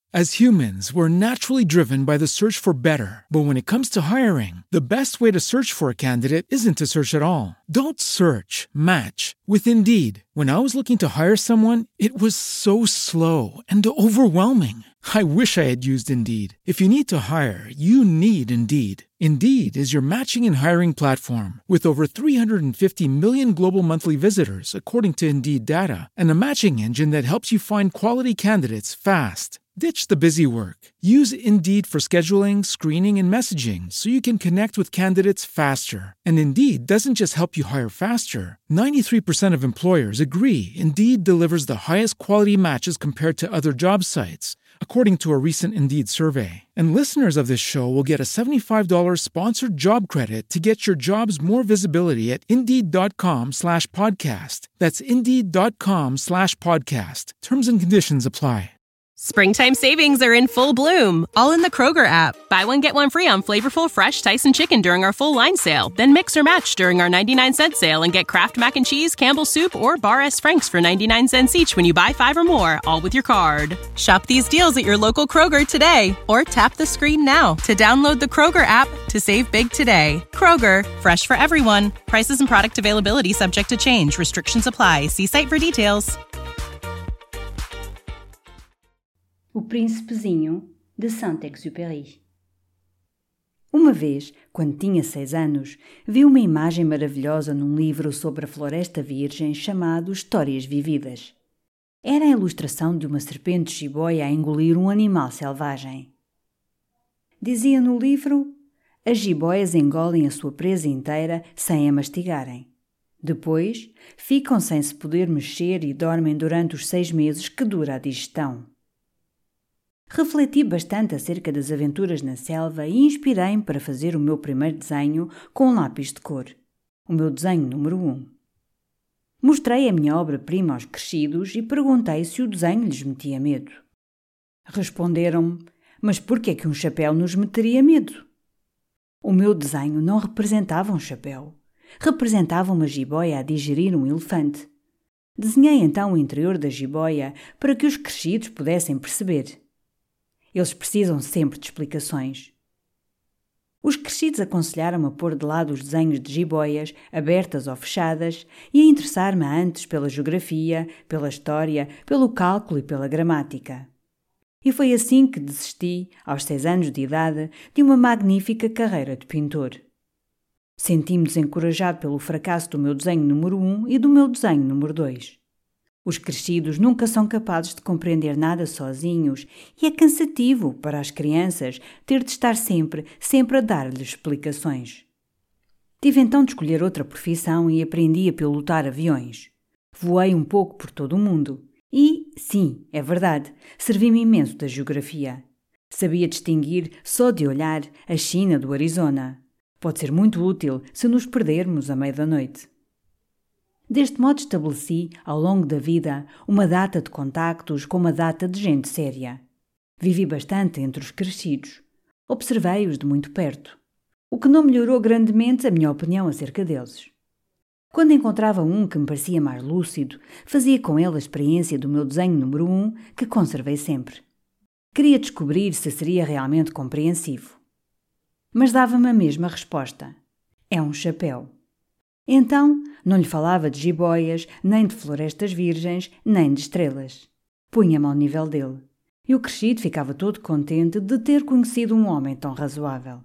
As humans, we're naturally driven by the search for better. But when it comes to hiring, the best way to search for a candidate isn't to search at all. Don't search, match with Indeed. When I was looking to hire someone, it was so slow and overwhelming. I wish I had used Indeed. If you need to hire, you need Indeed. Indeed is your matching and hiring platform with over 350 million global monthly visitors, according to Indeed data, and a matching engine that helps you find quality candidates fast. Ditch the busy work. Use Indeed for scheduling, screening, and messaging so you can connect with candidates faster. And Indeed doesn't just help you hire faster. 93% of employers agree Indeed delivers the highest quality matches compared to other job sites, according to a recent Indeed survey. And listeners of this show will get a $75 sponsored job credit to get your jobs more visibility at Indeed.com/podcast. That's Indeed.com/podcast. Terms and conditions apply. Springtime savings are in full bloom, all in the Kroger app. Buy one, get one free on flavorful, fresh Tyson chicken during our full line sale. Then mix or match during our 99-cent sale and get Kraft Mac and Cheese, Campbell's Soup, or Bar S. Frank's for 99 cents each when you buy 5 or more, all with your card. Shop these deals at your local Kroger today, or tap the screen now to download the Kroger app to save big today. Kroger, fresh for everyone. Prices and product availability subject to change. Restrictions apply. See site for details. O Príncipezinho, de Saint-Exupéry. Uma vez, quando tinha 6 anos, vi uma imagem maravilhosa num livro sobre a Floresta Virgem chamado Histórias Vividas. Era a ilustração de uma serpente jiboia a engolir um animal selvagem. Dizia no livro: as jiboias engolem a sua presa inteira sem a mastigarem. Depois, ficam sem se poder mexer e dormem durante os 6 meses que dura a digestão. Refleti bastante acerca das aventuras na selva e inspirei-me para fazer o meu primeiro desenho com um lápis de cor, o meu desenho número 1. Mostrei a minha obra-prima aos crescidos e perguntei se o desenho lhes metia medo. Responderam-me: mas por que é que um chapéu nos meteria medo? O meu desenho não representava um chapéu, representava uma jiboia a digerir um elefante. Desenhei então o interior da jiboia para que os crescidos pudessem perceber. Eles precisam sempre de explicações. Os crescidos aconselharam-me a pôr de lado os desenhos de jiboias, abertas ou fechadas, e a interessar-me antes pela geografia, pela história, pelo cálculo e pela gramática. E foi assim que desisti, aos 6 anos de idade, de uma magnífica carreira de pintor. Senti-me desencorajado pelo fracasso do meu desenho número 1 e do meu desenho número 2. Os crescidos nunca são capazes de compreender nada sozinhos e é cansativo para as crianças ter de estar sempre a dar-lhes explicações. Tive então de escolher outra profissão e aprendi a pilotar aviões. Voei um pouco por todo o mundo e, sim, é verdade, servi-me imenso da geografia. Sabia distinguir, só de olhar, a China do Arizona. Pode ser muito útil se nos perdermos à meia da noite. Deste modo estabeleci, ao longo da vida, uma data de contactos com uma data de gente séria. Vivi bastante entre os crescidos. Observei-os de muito perto, o que não melhorou grandemente a minha opinião acerca deles. Quando encontrava um que me parecia mais lúcido, fazia com ele a experiência do meu desenho número 1, que conservei sempre. Queria descobrir se seria realmente compreensivo. Mas dava-me a mesma resposta. É um chapéu. Então, não lhe falava de jiboias, nem de florestas virgens, nem de estrelas. Punha-me ao nível dele. E o crescido ficava todo contente de ter conhecido um homem tão razoável.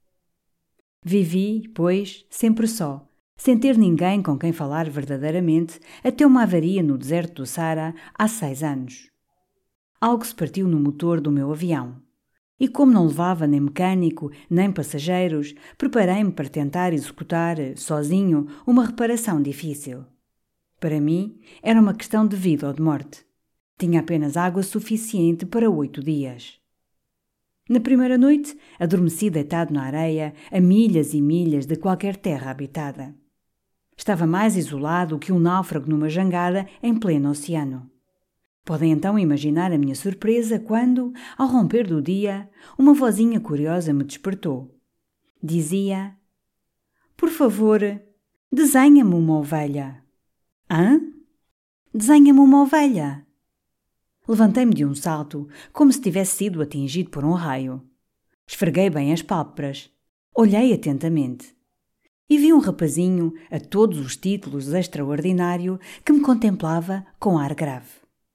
Vivi, pois, sempre só, sem ter ninguém com quem falar verdadeiramente, até uma avaria no deserto do Saara há 6 anos. Algo se partiu no motor do meu avião. E como não levava nem mecânico, nem passageiros, preparei-me para tentar executar, sozinho, uma reparação difícil. Para mim, era uma questão de vida ou de morte. Tinha apenas água suficiente para 8 dias. Na primeira noite, adormeci deitado na areia, a milhas e milhas de qualquer terra habitada. Estava mais isolado que um náufrago numa jangada em pleno oceano. Podem então imaginar a minha surpresa quando, ao romper do dia, uma vozinha curiosa me despertou. Dizia: por favor, desenha-me uma ovelha. Hã? Desenha-me uma ovelha. Levantei-me de um salto, como se tivesse sido atingido por um raio. Esfreguei bem as pálpebras. Olhei atentamente. E vi um rapazinho, a todos os títulos extraordinário, que me contemplava com ar grave.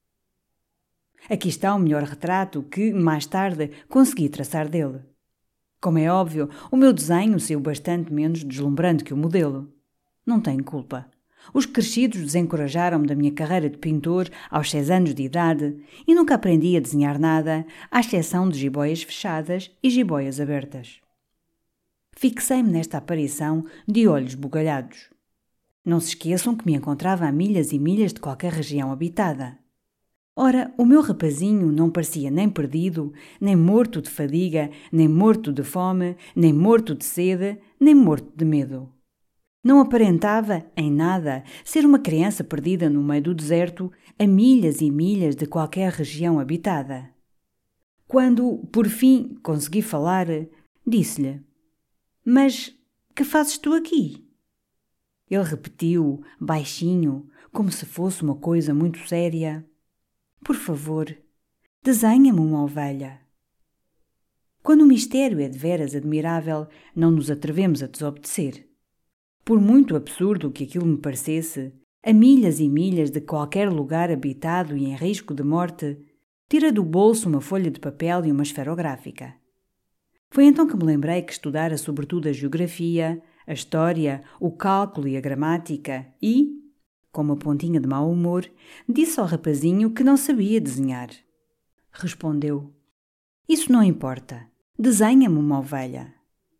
Aqui está o melhor retrato que, mais tarde, consegui traçar dele. Como é óbvio, o meu desenho saiu bastante menos deslumbrante que o modelo. Não tenho culpa. Os crescidos desencorajaram-me da minha carreira de pintor aos 6 anos de idade e nunca aprendi a desenhar nada, à exceção de jiboias fechadas e jiboias abertas. Fixei-me nesta aparição de olhos bugalhados. Não se esqueçam que me encontrava a milhas e milhas de qualquer região habitada. Ora, o meu rapazinho não parecia nem perdido, nem morto de fadiga, nem morto de fome, nem morto de sede, nem morto de medo. Não aparentava, em nada, ser uma criança perdida no meio do deserto, a milhas e milhas de qualquer região habitada. Quando, por fim, consegui falar, disse-lhe: "Mas que fazes tu aqui?" Ele repetiu, baixinho, como se fosse uma coisa muito séria: "Por favor, desenha-me uma ovelha." Quando o mistério é deveras admirável, não nos atrevemos a desobedecer. Por muito absurdo que aquilo me parecesse, a milhas e milhas de qualquer lugar habitado e em risco de morte, tira do bolso uma folha de papel e uma esferográfica. Foi então que me lembrei que estudara sobretudo a geografia, a história, o cálculo e a gramática e, com uma pontinha de mau humor, disse ao rapazinho que não sabia desenhar. Respondeu: "Isso não importa. Desenha-me uma ovelha."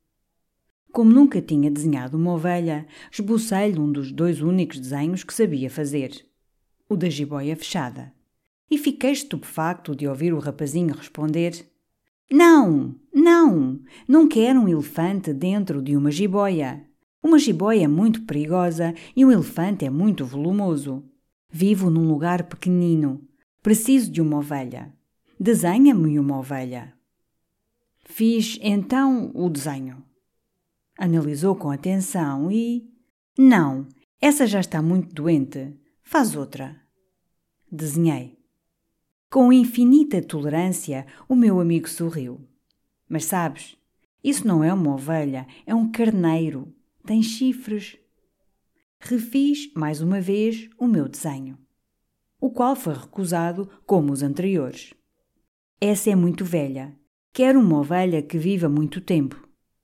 Como nunca tinha desenhado uma ovelha, esbocei-lhe um dos 2 únicos desenhos que sabia fazer, o da jiboia fechada, e fiquei estupefacto de ouvir o rapazinho responder: Não, não quero um elefante dentro de uma jiboia. Uma jiboia é muito perigosa e um elefante é muito volumoso. Vivo num lugar pequenino. Preciso de uma ovelha. Desenha-me uma ovelha." Fiz, então, o desenho. Analisou com atenção e... "Não, essa já está muito doente. Faz outra." Desenhei. Com infinita tolerância, o meu amigo sorriu. "Mas sabes, isso não é uma ovelha, é um carneiro. Tem chifres." Refiz, mais uma vez, o meu desenho, o qual foi recusado como os anteriores. "Essa é muito velha. Quero uma ovelha que viva muito tempo."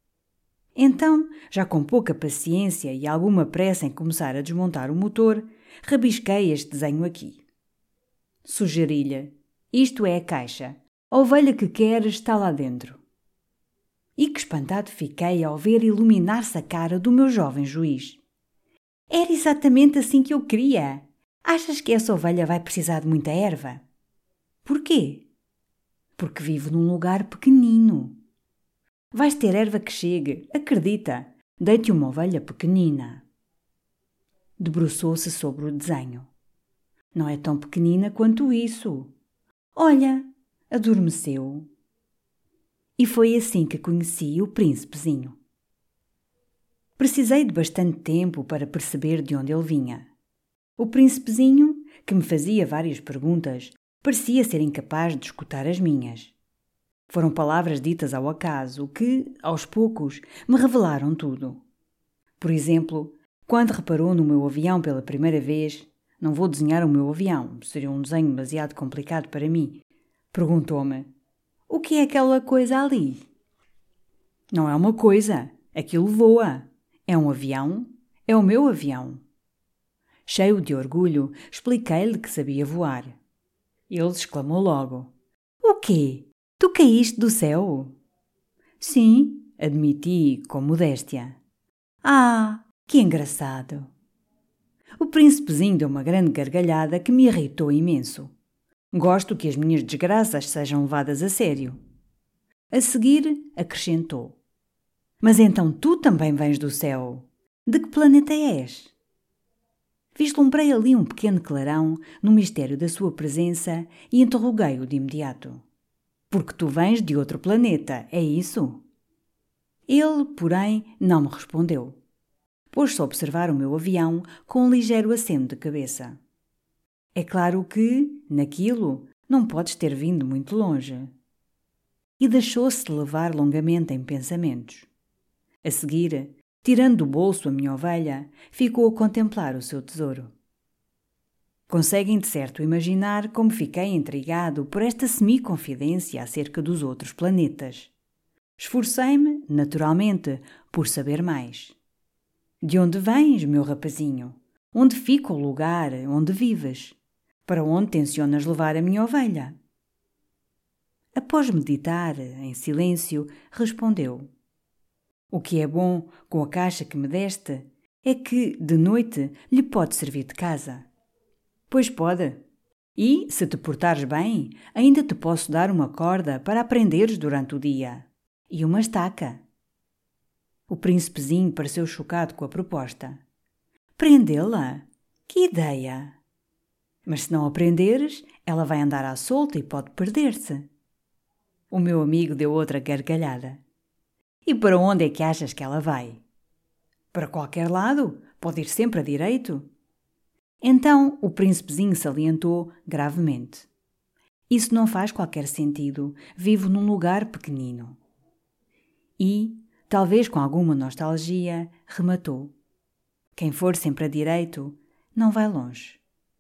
Então, já com pouca paciência e alguma pressa em começar a desmontar o motor, rabisquei este desenho aqui. Sugeri-lhe: "Isto é a caixa. A ovelha que queres está lá dentro." E que espantado fiquei ao ver iluminar-se a cara do meu jovem juiz. "Era exatamente assim que eu queria. Achas que essa ovelha vai precisar de muita erva?" "Porquê?" "Porque vivo num lugar pequenino." "Vais ter erva que chegue, acredita. Dei-te uma ovelha pequenina." Debruçou-se sobre o desenho. "Não é tão pequenina quanto isso. Olha, adormeceu." E foi assim que conheci o príncipezinho. Precisei de bastante tempo para perceber de onde ele vinha. O príncipezinho, que me fazia várias perguntas, parecia ser incapaz de escutar as minhas. Foram palavras ditas ao acaso que, aos poucos, me revelaram tudo. Por exemplo, quando reparou no meu avião pela primeira vez, não vou desenhar o meu avião, seria um desenho demasiado complicado para mim, perguntou-me: "O que é aquela coisa ali?" "Não é uma coisa, aquilo voa. É um avião, é o meu avião." Cheio de orgulho, expliquei-lhe que sabia voar. Ele exclamou logo: "O quê? Tu caíste do céu?" "Sim", admiti com modéstia. "Ah, que engraçado." O príncipezinho deu uma grande gargalhada que me irritou imenso. Gosto que as minhas desgraças sejam levadas a sério. A seguir, acrescentou: "Mas então tu também vens do céu. De que planeta és?" Vislumbrei ali um pequeno clarão no mistério da sua presença e interroguei-o de imediato: "Porque tu vens de outro planeta, é isso?" Ele, porém, não me respondeu. Pôs-se a observar o meu avião com um ligeiro aceno de cabeça. É claro que, naquilo, Não podes ter vindo muito longe. E deixou-se levar longamente em pensamentos. A seguir, tirando do bolso a minha ovelha, ficou a contemplar o seu tesouro. Conseguem de certo imaginar como fiquei intrigado por esta semi-confidência acerca dos outros planetas. Esforcei-me, naturalmente, por saber mais. De onde vens, meu rapazinho? Onde fica o lugar onde vives? Para onde tencionas levar a minha ovelha? Após meditar, em silêncio, respondeu: O que é bom com a caixa que me deste é que, de noite, lhe pode servir de casa. Pois pode. E, se te portares bem, ainda te posso dar uma corda para aprenderes durante o dia. E uma estaca. O príncipezinho pareceu chocado com a proposta. Prendê-la? Que ideia! Mas se não aprenderes, ela vai andar à solta e pode perder-se. O meu amigo deu outra gargalhada. E para onde é que achas que ela vai? Para qualquer lado, pode ir sempre a direito. Então o príncipezinho salientou gravemente. Isso não faz qualquer sentido. Vivo num lugar pequenino. E, talvez com alguma nostalgia, rematou. Quem for sempre a direito, não vai longe.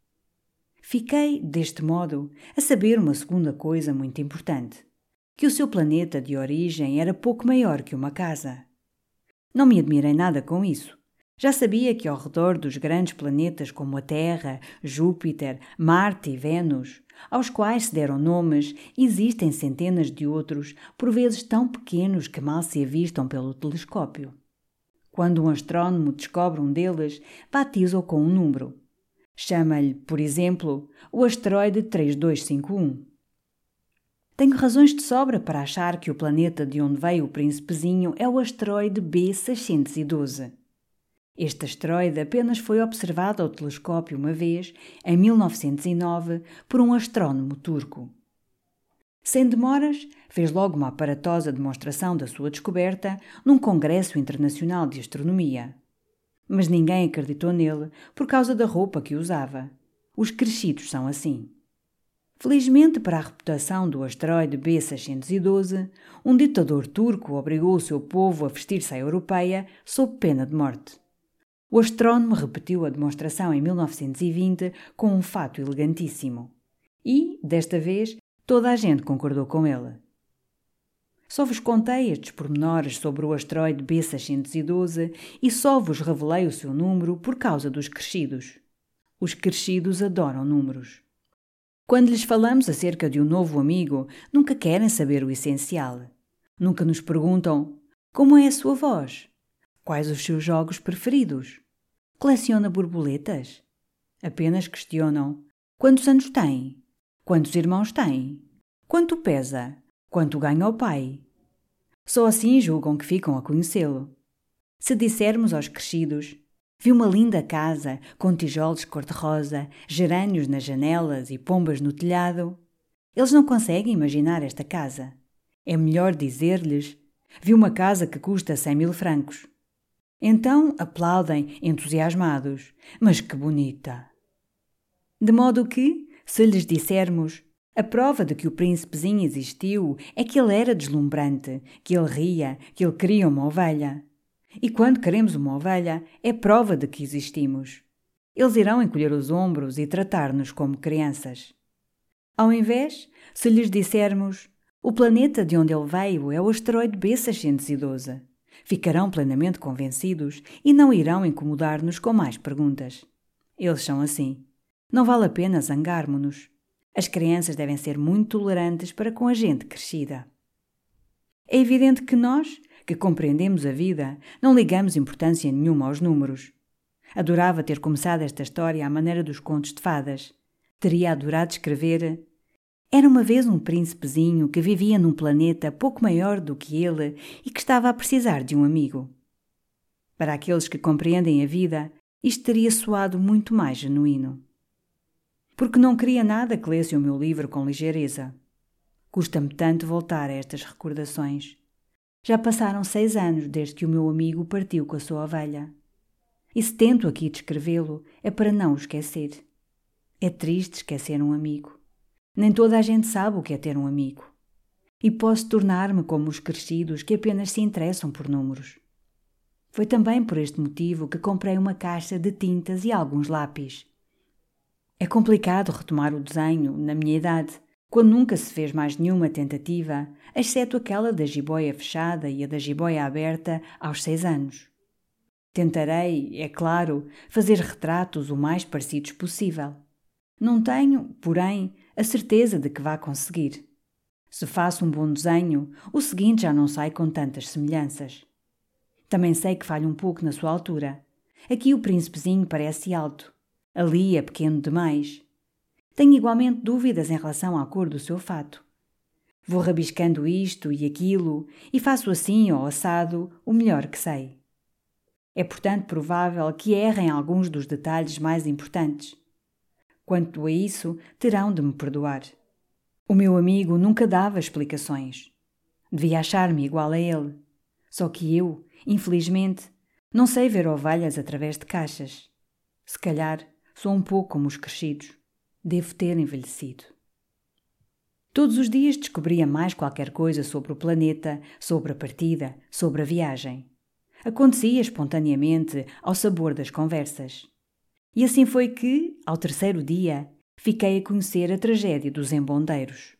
Fiquei, deste modo, a saber uma segunda coisa muito importante. Que o seu planeta de origem era pouco maior que uma casa. Não me admirei nada com isso. Já sabia que ao redor dos grandes planetas como a Terra, Júpiter, Marte e Vênus, aos quais se deram nomes, existem centenas de outros, por vezes tão pequenos que mal se avistam pelo telescópio. Quando um astrónomo descobre um deles, batiza-o com um número. Chama-lhe, por exemplo, o asteroide 3251. Tenho razões de sobra para achar que o planeta de onde veio o príncipezinho é o asteroide B612. Este asteroide apenas foi observado ao telescópio uma vez, em 1909, por um astrónomo turco. Sem demoras, fez logo uma aparatosa demonstração da sua descoberta num congresso internacional de astronomia. Mas ninguém acreditou nele por causa da roupa que usava. Os crescidos são assim. Felizmente para a reputação do asteroide B612, um ditador turco obrigou o seu povo a vestir-se à europeia sob pena de morte. O astrónomo repetiu a demonstração em 1920 com um fato elegantíssimo. E, desta vez, toda a gente concordou com ele. Só vos contei estes pormenores sobre o asteroide B612 e só vos revelei o seu número por causa dos crescidos. Os crescidos adoram números. Quando lhes falamos acerca de um novo amigo, nunca querem saber o essencial. Nunca nos perguntam como é a sua voz, quais os seus jogos preferidos, coleciona borboletas. Apenas questionam quantos anos tem, quantos irmãos tem, quanto pesa, quanto ganha o pai. Só assim julgam que ficam a conhecê-lo. Se dissermos aos crescidos: vi uma linda casa com tijolos cor-de-rosa, gerânios nas janelas e pombas no telhado. Eles não conseguem imaginar esta casa. É melhor dizer-lhes: vi uma casa que custa 100.000 francos. Então aplaudem entusiasmados. Mas que bonita! De modo que, se lhes dissermos: a prova de que o príncipezinho existiu é que ele era deslumbrante, que ele ria, que ele queria uma ovelha. E quando queremos uma ovelha, é prova de que existimos. Eles irão encolher os ombros e tratar-nos como crianças. Ao invés, se lhes dissermos: o planeta de onde ele veio é o asteroide B612, ficarão plenamente convencidos e não irão incomodar-nos com mais perguntas. Eles são assim. Não vale a pena zangarmos-nos. As crianças devem ser muito tolerantes para com a gente crescida. É evidente que nós, que compreendemos a vida, não ligamos importância nenhuma aos números. Adorava ter começado esta história à maneira dos contos de fadas. Teria adorado escrever: era uma vez um príncipezinho que vivia num planeta pouco maior do que ele e que estava a precisar de um amigo. Para aqueles que compreendem a vida, isto teria soado muito mais genuíno. Porque não queria nada que lesse o meu livro com ligeireza. Custa-me tanto voltar a estas recordações. Já passaram 6 anos desde que o meu amigo partiu com a sua ovelha. E se tento aqui descrevê-lo, é para não o esquecer. É triste esquecer um amigo. Nem toda a gente sabe o que é ter um amigo. E posso tornar-me como os crescidos que apenas se interessam por números. Foi também por este motivo que comprei uma caixa de tintas e alguns lápis. É complicado retomar o desenho na minha idade, quando nunca se fez mais nenhuma tentativa, exceto aquela da jiboia fechada e a da jiboia aberta aos 6 anos. Tentarei, é claro, fazer retratos o mais parecidos possível. Não tenho, porém, a certeza de que vá conseguir. Se faço um bom desenho, o seguinte já não sai com tantas semelhanças. Também sei que falho um pouco na sua altura. Aqui o príncipezinho parece alto. Ali é pequeno demais. Tenho igualmente dúvidas em relação à cor do seu fato. Vou rabiscando isto e aquilo e faço assim ou assado o melhor que sei. É, portanto, provável que errem alguns dos detalhes mais importantes. Quanto a isso, terão de me perdoar. O meu amigo nunca dava explicações. Devia achar-me igual a ele. Só que eu, infelizmente, não sei ver ovelhas através de caixas. Se calhar, sou um pouco como os crescidos. Devo ter envelhecido. Todos os dias descobria mais qualquer coisa sobre o planeta, sobre a partida, sobre a viagem. Acontecia espontaneamente ao sabor das conversas. E assim foi que, ao 3º dia, fiquei a conhecer a tragédia dos embondeiros.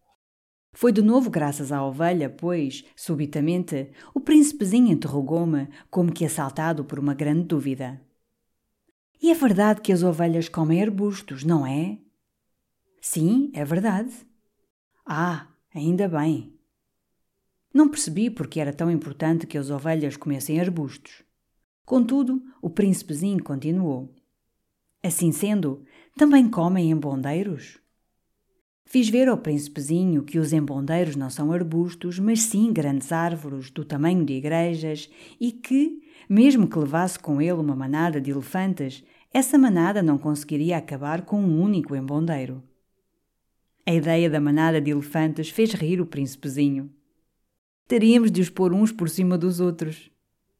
Foi de novo graças à ovelha, pois, subitamente, o príncipezinho interrogou-me como que assaltado por uma grande dúvida. E é verdade que as ovelhas comem arbustos, não é? Sim, é verdade. Ah, ainda bem. Não percebi porque era tão importante que as ovelhas comessem arbustos. Contudo, o príncipezinho continuou. Assim sendo, também comem embondeiros? Fiz ver ao príncipezinho que os embondeiros não são arbustos, mas sim grandes árvores do tamanho de igrejas e que, mesmo que levasse com ele uma manada de elefantes, essa manada não conseguiria acabar com um único embondeiro. A ideia da manada de elefantes fez rir o príncipezinho. Teríamos de os pôr uns por cima dos outros.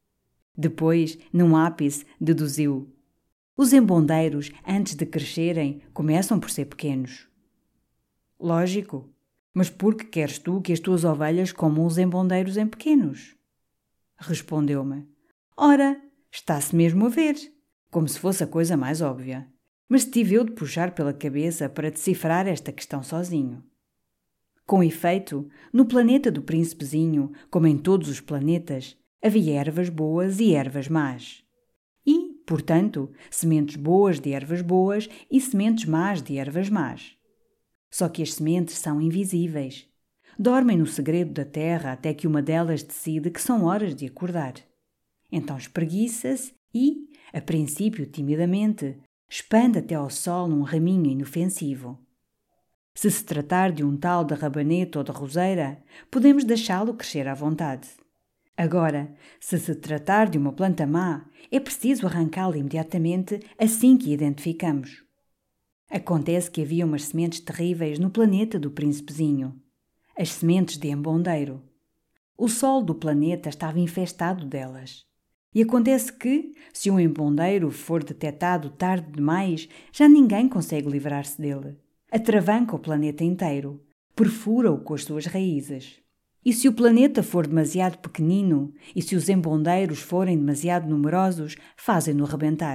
Depois, num ápice, deduziu: os embondeiros, antes de crescerem, começam por ser pequenos. Lógico, mas por que queres tu que as tuas ovelhas comam os embondeiros em pequenos? Respondeu-me: ora, está-se mesmo a ver, como se fosse a coisa mais óbvia. Mas tive eu de puxar pela cabeça para decifrar esta questão sozinho. Com efeito, no planeta do príncipezinho, como em todos os planetas, havia ervas boas e ervas más. E, portanto, sementes boas de ervas boas e sementes más de ervas más. Só que as sementes são invisíveis. Dormem no segredo da terra até que uma delas decide que são horas de acordar. Então espreguiça-se e, a princípio timidamente, expande até ao sol um raminho inofensivo. Se tratar de um tal de rabanete ou de roseira, podemos deixá-lo crescer à vontade. Agora, se tratar de uma planta má, é preciso arrancá-la imediatamente assim que a identificamos. Acontece que havia umas sementes terríveis no planeta do príncipezinho. As sementes de embondeiro. O solo do planeta estava infestado delas. E acontece que, se um embondeiro for detectado tarde demais, já ninguém consegue livrar-se dele. Atravanca o planeta inteiro, perfura-o com as suas raízes. E se o planeta for demasiado pequenino, e se os embondeiros forem demasiado numerosos, fazem-no rebentar.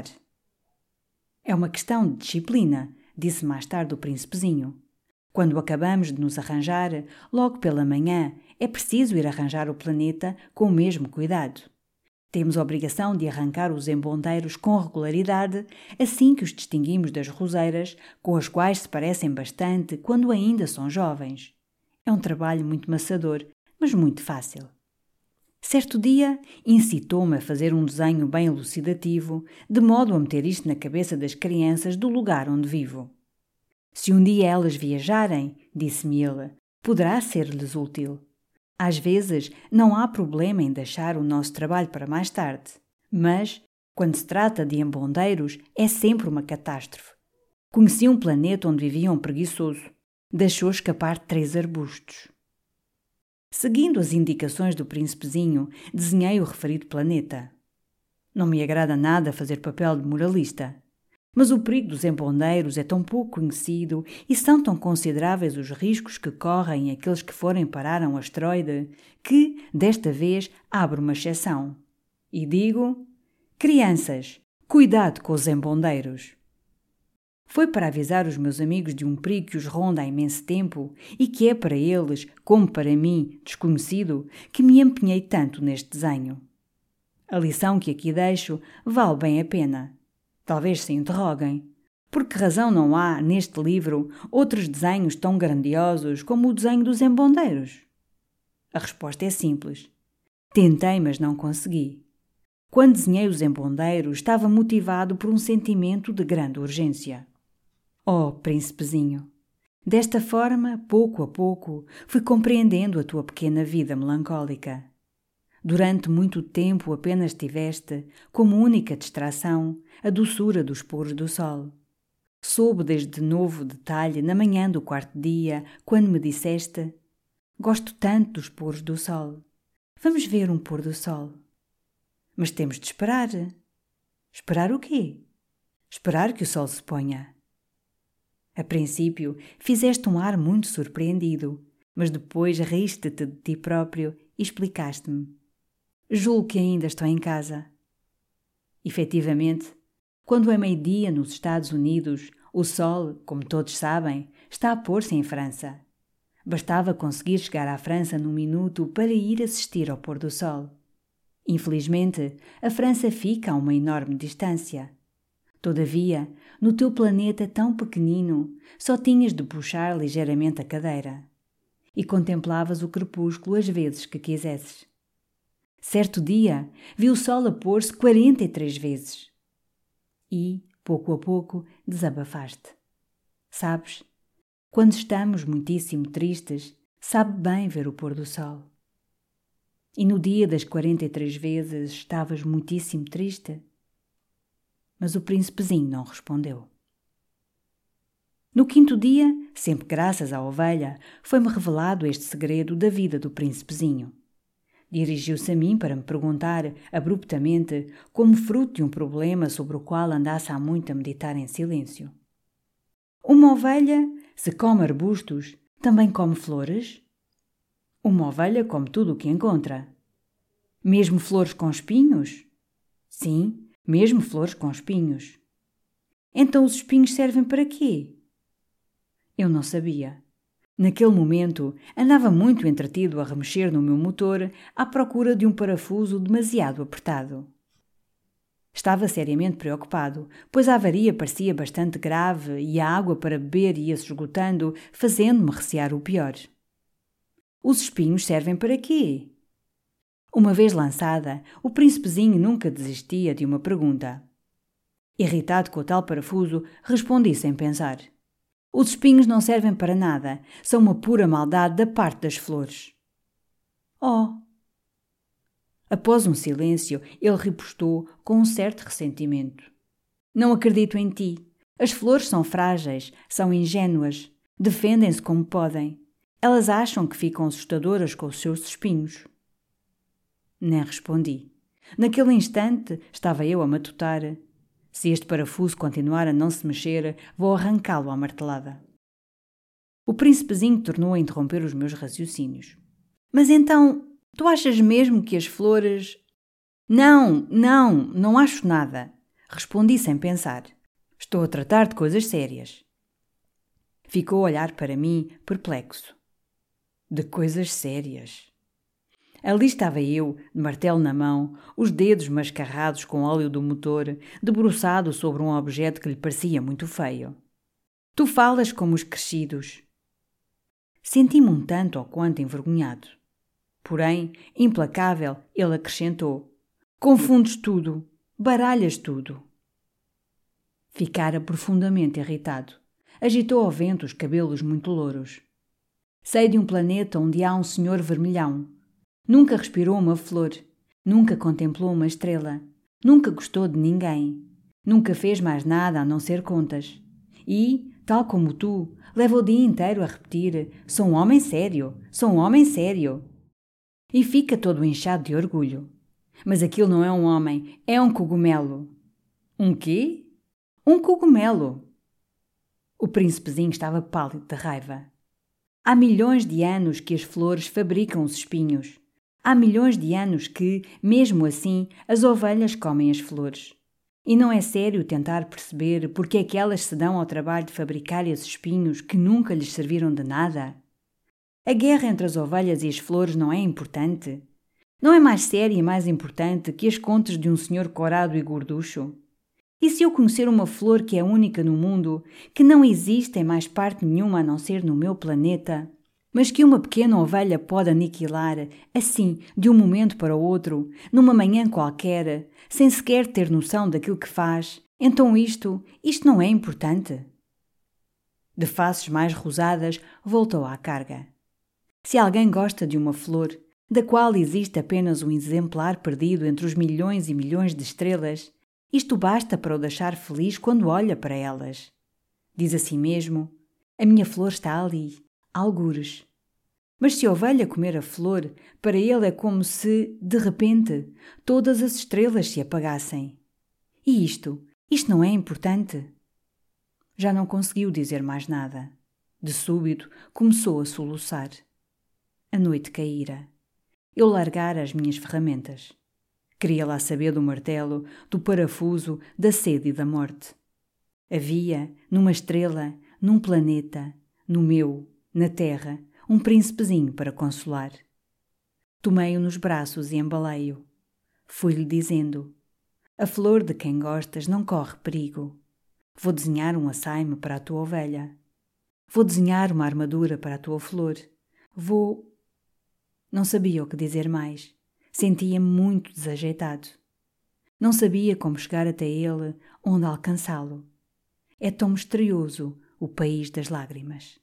É uma questão de disciplina, disse mais tarde o príncipezinho. Quando acabamos de nos arranjar, logo pela manhã, é preciso ir arranjar o planeta com o mesmo cuidado. Temos a obrigação de arrancar os embondeiros com regularidade, assim que os distinguimos das roseiras, com as quais se parecem bastante quando ainda são jovens. É um trabalho muito maçador, mas muito fácil. Certo dia, incitou-me a fazer um desenho bem elucidativo, de modo a meter isto na cabeça das crianças do lugar onde vivo. Se um dia elas viajarem, disse-me ele, poderá ser-lhes útil. Às vezes, não há problema em deixar o nosso trabalho para mais tarde, mas, quando se trata de embondeiros, é sempre uma catástrofe. Conheci um planeta onde vivia um preguiçoso. Deixou escapar 3 arbustos. Seguindo as indicações do príncipezinho, desenhei o referido planeta. Não me agrada nada fazer papel de moralista. Mas o perigo dos embondeiros é tão pouco conhecido e são tão consideráveis os riscos que correm aqueles que forem parar a um asteroide que, desta vez, abro uma exceção. E digo: crianças, cuidado com os embondeiros. Foi para avisar os meus amigos de um perigo que os ronda há imenso tempo e que é para eles, como para mim, desconhecido, que me empenhei tanto neste desenho. A lição que aqui deixo vale bem a pena. Talvez se interroguem. Por que razão não há, neste livro, outros desenhos tão grandiosos como o desenho dos embondeiros? A resposta é simples. Tentei, mas não consegui. Quando desenhei os embondeiros, estava motivado por um sentimento de grande urgência. Oh, príncipezinho! Desta forma, pouco a pouco, fui compreendendo a tua pequena vida melancólica. Durante muito tempo apenas tiveste, como única distração, a doçura dos pôres do sol. Soube desde novo detalhe na manhã do quarto dia, quando me disseste: gosto tanto dos pôres do sol. Vamos ver um pôr do sol. Mas temos de esperar. Esperar o quê? Esperar que o sol se ponha. A princípio, fizeste um ar muito surpreendido, mas depois riste-te de ti próprio e explicaste-me. Julgo que ainda estou em casa. Efetivamente, quando é meio-dia nos Estados Unidos, o sol, como todos sabem, está a pôr-se em França. Bastava conseguir chegar à França num minuto para ir assistir ao pôr do sol. Infelizmente, a França fica a uma enorme distância. Todavia, no teu planeta tão pequenino, só tinhas de puxar ligeiramente a cadeira. E contemplavas o crepúsculo as vezes que quisesses. Certo dia, vi o sol a pôr-se 43 vezes. E, pouco a pouco, desabafaste. Sabes, quando estamos muitíssimo tristes, sabe bem ver o pôr do sol. E no dia das 43 vezes estavas muitíssimo triste? Mas o príncipezinho não respondeu. No quinto dia, sempre graças à ovelha, foi-me revelado este segredo da vida do príncipezinho. Dirigiu-se a mim para me perguntar, abruptamente, como fruto de um problema sobre o qual andasse há muito a meditar em silêncio. Uma ovelha, se come arbustos, também come flores? Uma ovelha come tudo o que encontra. Mesmo flores com espinhos? Sim, mesmo flores com espinhos. Então os espinhos servem para quê? Eu não sabia. Naquele momento, andava muito entretido a remexer no meu motor à procura de um parafuso demasiado apertado. Estava seriamente preocupado, pois a avaria parecia bastante grave e a água para beber ia-se esgotando, fazendo-me recear o pior. Os espinhos servem para quê? Uma vez lançada, o príncipezinho nunca desistia de uma pergunta. Irritado com o tal parafuso, respondi sem pensar. Os espinhos não servem para nada, são uma pura maldade da parte das flores. Oh! Após um silêncio, ele repostou com um certo ressentimento. Não acredito em ti. As flores são frágeis, são ingênuas, defendem-se como podem. Elas acham que ficam assustadoras com os seus espinhos. Nem respondi. Naquele instante estava eu a matutar. Se este parafuso continuar a não se mexer, vou arrancá-lo à martelada. O príncipezinho tornou a interromper os meus raciocínios. Mas então, tu achas mesmo que as flores... Não acho nada. Respondi sem pensar. Estou a tratar de coisas sérias. Ficou a olhar para mim, perplexo. De coisas sérias. Ali estava eu, de martelo na mão, os dedos mascarrados com óleo do motor, debruçado sobre um objeto que lhe parecia muito feio. Tu falas como os crescidos. Senti-me um tanto ou quanto envergonhado. Porém, implacável, ele acrescentou. Confundes tudo, baralhas tudo. Ficara profundamente irritado. Agitou ao vento os cabelos muito louros. Sei de um planeta onde há um senhor vermelhão. Nunca respirou uma flor, nunca contemplou uma estrela, nunca gostou de ninguém, nunca fez mais nada a não ser contas. E, tal como tu, leva o dia inteiro a repetir: sou um homem sério, sou um homem sério. E fica todo inchado de orgulho. Mas aquilo não é um homem, é um cogumelo. Um quê? Um cogumelo! O príncipezinho estava pálido de raiva. Há milhões de anos que as flores fabricam os espinhos. Há milhões de anos que, mesmo assim, as ovelhas comem as flores. E não é sério tentar perceber porque é que elas se dão ao trabalho de fabricar esses espinhos que nunca lhes serviram de nada? A guerra entre as ovelhas e as flores não é importante? Não é mais séria e mais importante que as contas de um senhor corado e gorducho? E se eu conhecer uma flor que é única no mundo, que não existe em mais parte nenhuma a não ser no meu planeta, mas que uma pequena ovelha pode aniquilar, assim, de um momento para o outro, numa manhã qualquer, sem sequer ter noção daquilo que faz, então isto não é importante? De faces mais rosadas, voltou à carga. Se alguém gosta de uma flor, da qual existe apenas um exemplar perdido entre os milhões e milhões de estrelas, isto basta para o deixar feliz quando olha para elas. Diz a si mesmo: a minha flor está ali, algures. Mas se a ovelha comer a flor, para ele é como se, de repente, todas as estrelas se apagassem. E isto não é importante? Já não conseguiu dizer mais nada. De súbito, começou a soluçar. A noite caíra. Eu largara as minhas ferramentas. Queria lá saber do martelo, do parafuso, da sede e da morte. Havia, numa estrela, num planeta, no meu, na terra, um príncipezinho para consolar. Tomei-o nos braços e embalei-o. Fui-lhe dizendo: a flor de quem gostas não corre perigo. Vou desenhar um assaime para a tua ovelha. Vou desenhar uma armadura para a tua flor. Não sabia o que dizer mais. Sentia-me muito desajeitado. Não sabia como chegar até ele, onde alcançá-lo. É tão misterioso o país das lágrimas.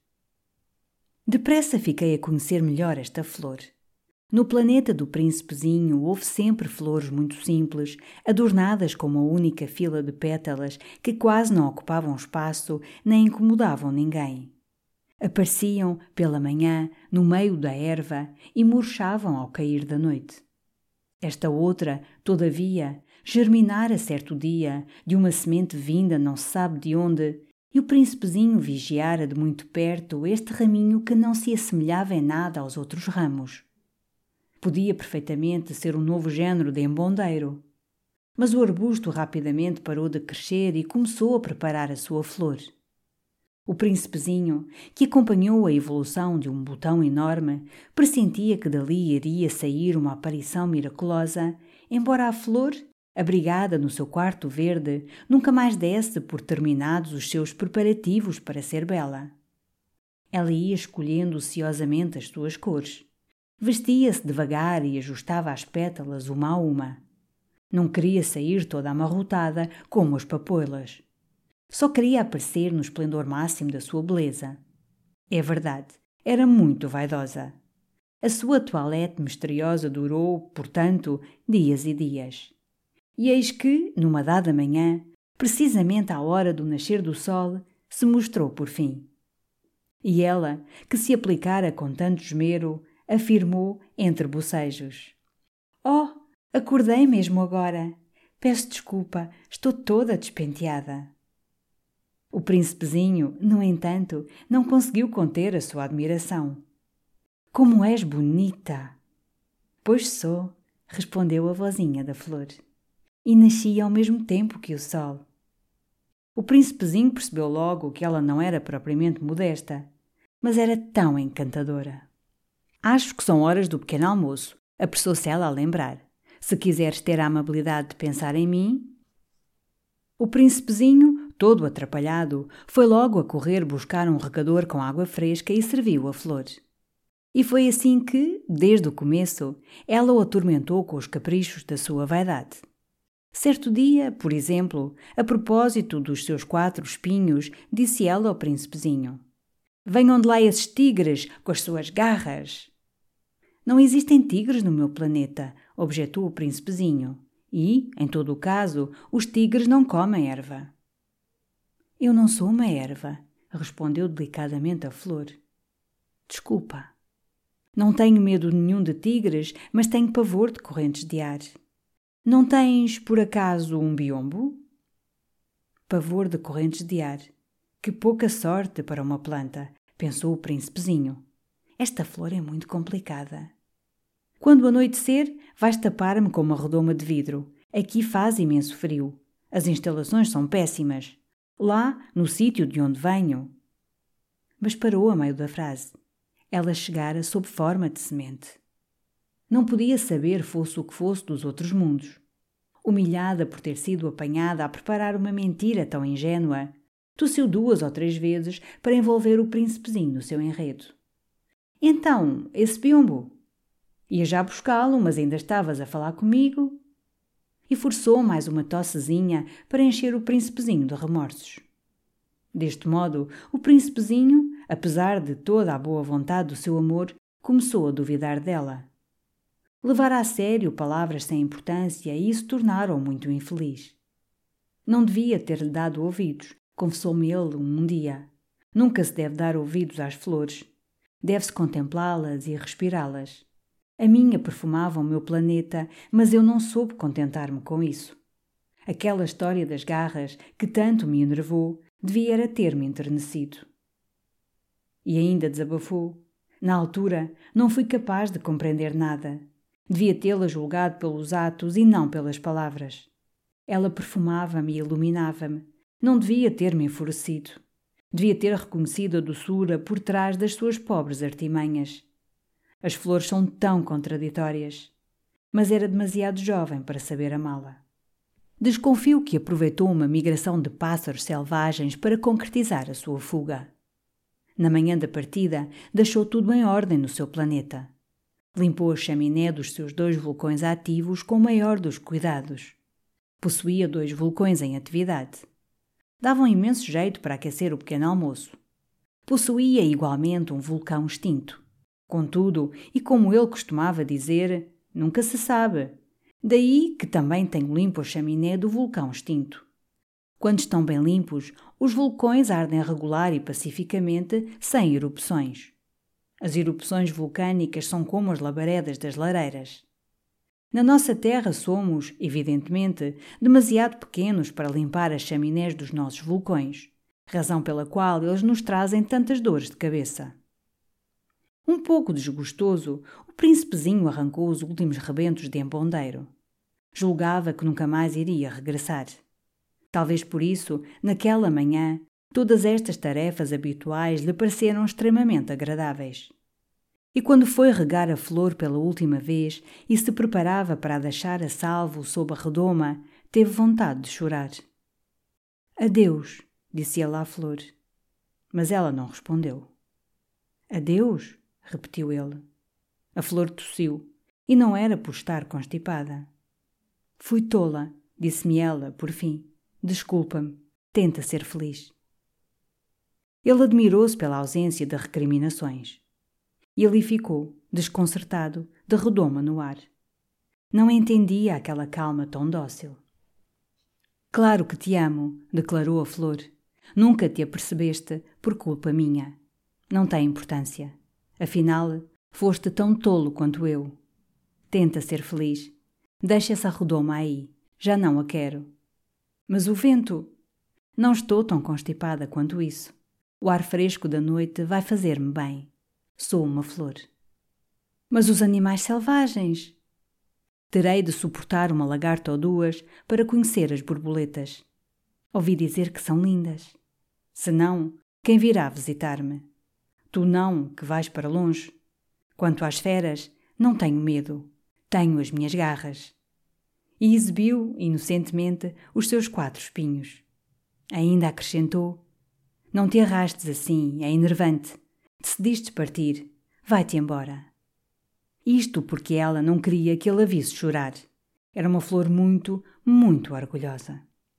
Depressa fiquei a conhecer melhor esta flor. No planeta do príncipezinho houve sempre flores muito simples, adornadas com uma única fila de pétalas que quase não ocupavam espaço nem incomodavam ninguém. Apareciam pela manhã, no meio da erva, e murchavam ao cair da noite. Esta outra, todavia, germinara certo dia, de uma semente vinda não se sabe de onde, e o príncipezinho vigiara de muito perto este raminho que não se assemelhava em nada aos outros ramos. Podia perfeitamente ser um novo género de embondeiro. Mas o arbusto rapidamente parou de crescer e começou a preparar a sua flor. O príncipezinho, que acompanhou a evolução de um botão enorme, pressentia que dali iria sair uma aparição miraculosa, embora a flor, abrigada no seu quarto verde, nunca mais desse por terminados os seus preparativos para ser bela. Ela ia escolhendo ociosamente as suas cores. Vestia-se devagar e ajustava as pétalas uma a uma. Não queria sair toda amarrotada como as papoilas. Só queria aparecer no esplendor máximo da sua beleza. É verdade, era muito vaidosa. A sua toilette misteriosa durou, portanto, dias e dias. E eis que, numa dada manhã, precisamente à hora do nascer do sol, se mostrou por fim. E ela, que se aplicara com tanto esmero, afirmou entre bocejos: "Oh, acordei mesmo agora. Peço desculpa, estou toda despenteada." O príncipezinho, no entanto, não conseguiu conter a sua admiração. "Como és bonita!" "Pois sou", respondeu a vozinha da flor. "E nasci ao mesmo tempo que o sol." O príncipezinho percebeu logo que ela não era propriamente modesta, mas era tão encantadora. "Acho que são horas do pequeno almoço", apressou-se ela a lembrar. "Se quiseres ter a amabilidade de pensar em mim." O príncipezinho, todo atrapalhado, foi logo a correr buscar um regador com água fresca e serviu a flor. E foi assim que, desde o começo, ela o atormentou com os caprichos da sua vaidade. Certo dia, por exemplo, a propósito dos seus 4 espinhos, disse ela ao príncipezinho: "Venham de lá esses tigres com as suas garras." "Não existem tigres no meu planeta", objetou o príncipezinho. "E, em todo o caso, os tigres não comem erva." "Eu não sou uma erva", respondeu delicadamente a flor. "Desculpa. Não tenho medo nenhum de tigres, mas tenho pavor de correntes de ar. Não tens, por acaso, um biombo?" pavor de correntes de ar. Que pouca sorte para uma planta, pensou o príncipezinho. Esta flor é muito complicada. Quando anoitecer, vais tapar-me com uma redoma de vidro. Aqui faz imenso frio. As instalações são péssimas. Lá, no sítio de onde venho. Mas parou a meio da frase. Ela chegara sob forma de semente. Não podia saber fosse o que fosse dos outros mundos. Humilhada por ter sido apanhada a preparar uma mentira tão ingênua, tossiu 2 ou 3 vezes para envolver o príncipezinho no seu enredo. Então, esse biombo? Ia já buscá-lo, mas ainda estavas a falar comigo? E forçou mais uma tossezinha para encher o príncipezinho de remorsos. Deste modo, o príncipezinho, apesar de toda a boa vontade do seu amor, começou a duvidar dela. Levara a sério palavras sem importância e isso tornara-o muito infeliz. Não devia ter-lhe dado ouvidos, confessou-me ele um dia. Nunca se deve dar ouvidos às flores. Deve-se contemplá-las e respirá-las. A minha perfumava o meu planeta, mas eu não soube contentar-me com isso. Aquela história das garras, que tanto me enervou, devia era ter-me enternecido. E ainda desabafou. Na altura, não fui capaz de compreender nada. Devia tê-la julgado pelos atos e não pelas palavras. Ela perfumava-me e iluminava-me. Não devia ter-me enfurecido. Devia ter reconhecido a doçura por trás das suas pobres artimanhas. As flores são tão contraditórias. Mas era demasiado jovem para saber amá-la. Desconfio que aproveitou uma migração de pássaros selvagens para concretizar a sua fuga. Na manhã da partida, deixou tudo em ordem no seu planeta. Limpou a chaminé dos seus 2 vulcões ativos com o maior dos cuidados. Possuía 2 vulcões em atividade. Davam imenso jeito para aquecer o pequeno almoço. Possuía igualmente um vulcão extinto. Contudo, e como ele costumava dizer, nunca se sabe. Daí que também tenho limpo a chaminé do vulcão extinto. Quando estão bem limpos, os vulcões ardem regular e pacificamente, sem erupções. As erupções vulcânicas são como as labaredas das lareiras. Na nossa Terra somos, evidentemente, demasiado pequenos para limpar as chaminés dos nossos vulcões, razão pela qual eles nos trazem tantas dores de cabeça. Um pouco desgostoso, o príncipezinho arrancou os últimos rebentos de empondeiro. Julgava que nunca mais iria regressar. Talvez por isso, naquela manhã, todas estas tarefas habituais lhe pareceram extremamente agradáveis. E quando foi regar a flor pela última vez e se preparava para a deixar a salvo sob a redoma, teve vontade de chorar. Adeus, disse ela à flor. Mas ela não respondeu. Adeus, repetiu ele. A flor tossiu, e não era por estar constipada. Fui tola, disse-me ela, por fim. Desculpa-me, tenta ser feliz. Ele admirou-se pela ausência de recriminações. E ali ficou, desconcertado, de redoma no ar. Não entendia aquela calma tão dócil. Claro que te amo, declarou a flor. Nunca te apercebeste por culpa minha. Não tem importância. Afinal, foste tão tolo quanto eu. Tenta ser feliz. Deixa essa redoma aí. Já não a quero. Mas o vento... Não estou tão constipada quanto isso. O ar fresco da noite vai fazer-me bem. Sou uma flor. Mas os animais selvagens? Terei de suportar uma lagarta ou 2 para conhecer as borboletas. Ouvi dizer que são lindas. Se não, quem virá visitar-me? Tu não, que vais para longe. Quanto às feras, não tenho medo. Tenho as minhas garras. E exibiu, inocentemente, os seus 4 espinhos. Ainda acrescentou: não te arrastes assim, é enervante. Decidiste partir. Vai-te embora. Isto porque ela não queria que ele a visse chorar. Era uma flor muito, muito orgulhosa.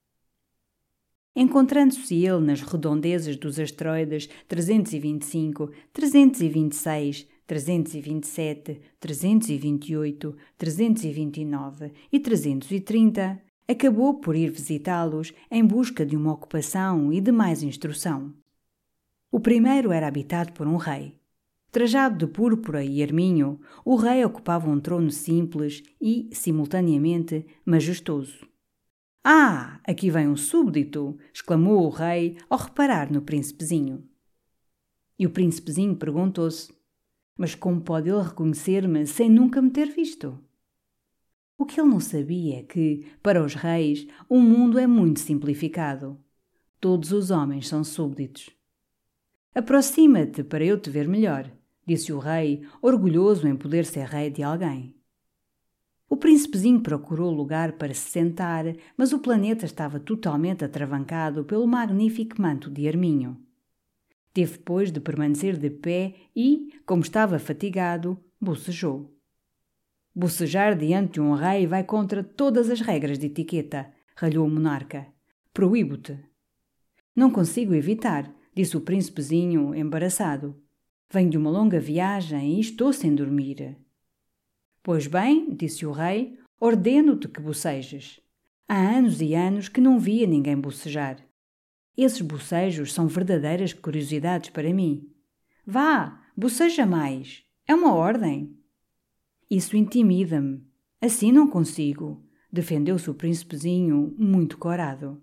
Encontrando-se ele nas redondezas dos asteroides 325, 326, 327, 328, 329 e 330, acabou por ir visitá-los em busca de uma ocupação e de mais instrução. O primeiro era habitado por um rei. Trajado de púrpura e arminho, o rei ocupava um trono simples e, simultaneamente, majestoso. Ah, aqui vem um súbdito! Exclamou o rei ao reparar no príncipezinho. E o príncipezinho perguntou-se: mas como pode ele reconhecer-me sem nunca me ter visto? O que ele não sabia é que, para os reis, o mundo é muito simplificado. Todos os homens são súbditos. Aproxima-te para eu te ver melhor, disse o rei, orgulhoso em poder ser rei de alguém. O príncipezinho procurou lugar para se sentar, mas o planeta estava totalmente atravancado pelo magnífico manto de arminho. Teve, pois, de permanecer de pé e, como estava fatigado, bocejou. Bocejar diante de um rei vai contra todas as regras de etiqueta, ralhou o monarca. Proíbo-te. Não consigo evitar, disse o príncipezinho, embaraçado. Venho de uma longa viagem e estou sem dormir. Pois bem, disse o rei, ordeno-te que bocejes. Há anos e anos que não via ninguém bocejar. Esses bocejos são verdadeiras curiosidades para mim. Vá, boceja mais. É uma ordem. Isso intimida-me. Assim não consigo, defendeu-se o príncipezinho, muito corado.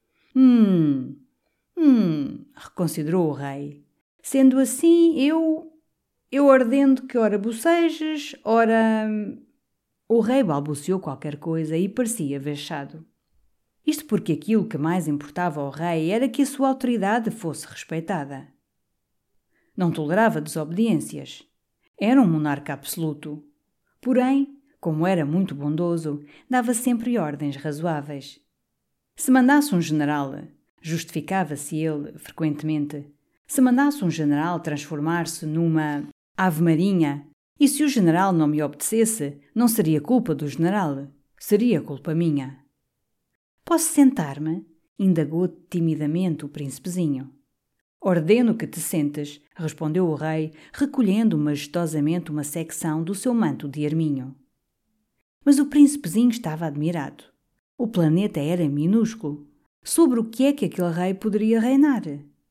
Reconsiderou o rei. Sendo assim, eu ordeno que ora bocejes, ora... O rei balbuciou qualquer coisa e parecia vexado. Isto porque aquilo que mais importava ao rei era que a sua autoridade fosse respeitada. Não tolerava desobediências. Era um monarca absoluto. Porém, como era muito bondoso, dava sempre ordens razoáveis. Se mandasse um general, justificava-se ele frequentemente, se mandasse um general transformar-se numa ave-marinha, e se o general não me obedecesse, não seria culpa do general, seria culpa minha. Posso sentar-me? Indagou timidamente o príncipezinho. Ordeno que te sentes, respondeu o rei, recolhendo majestosamente uma secção do seu manto de arminho. Mas o príncipezinho estava admirado. O planeta era minúsculo. Sobre o que é que aquele rei poderia reinar?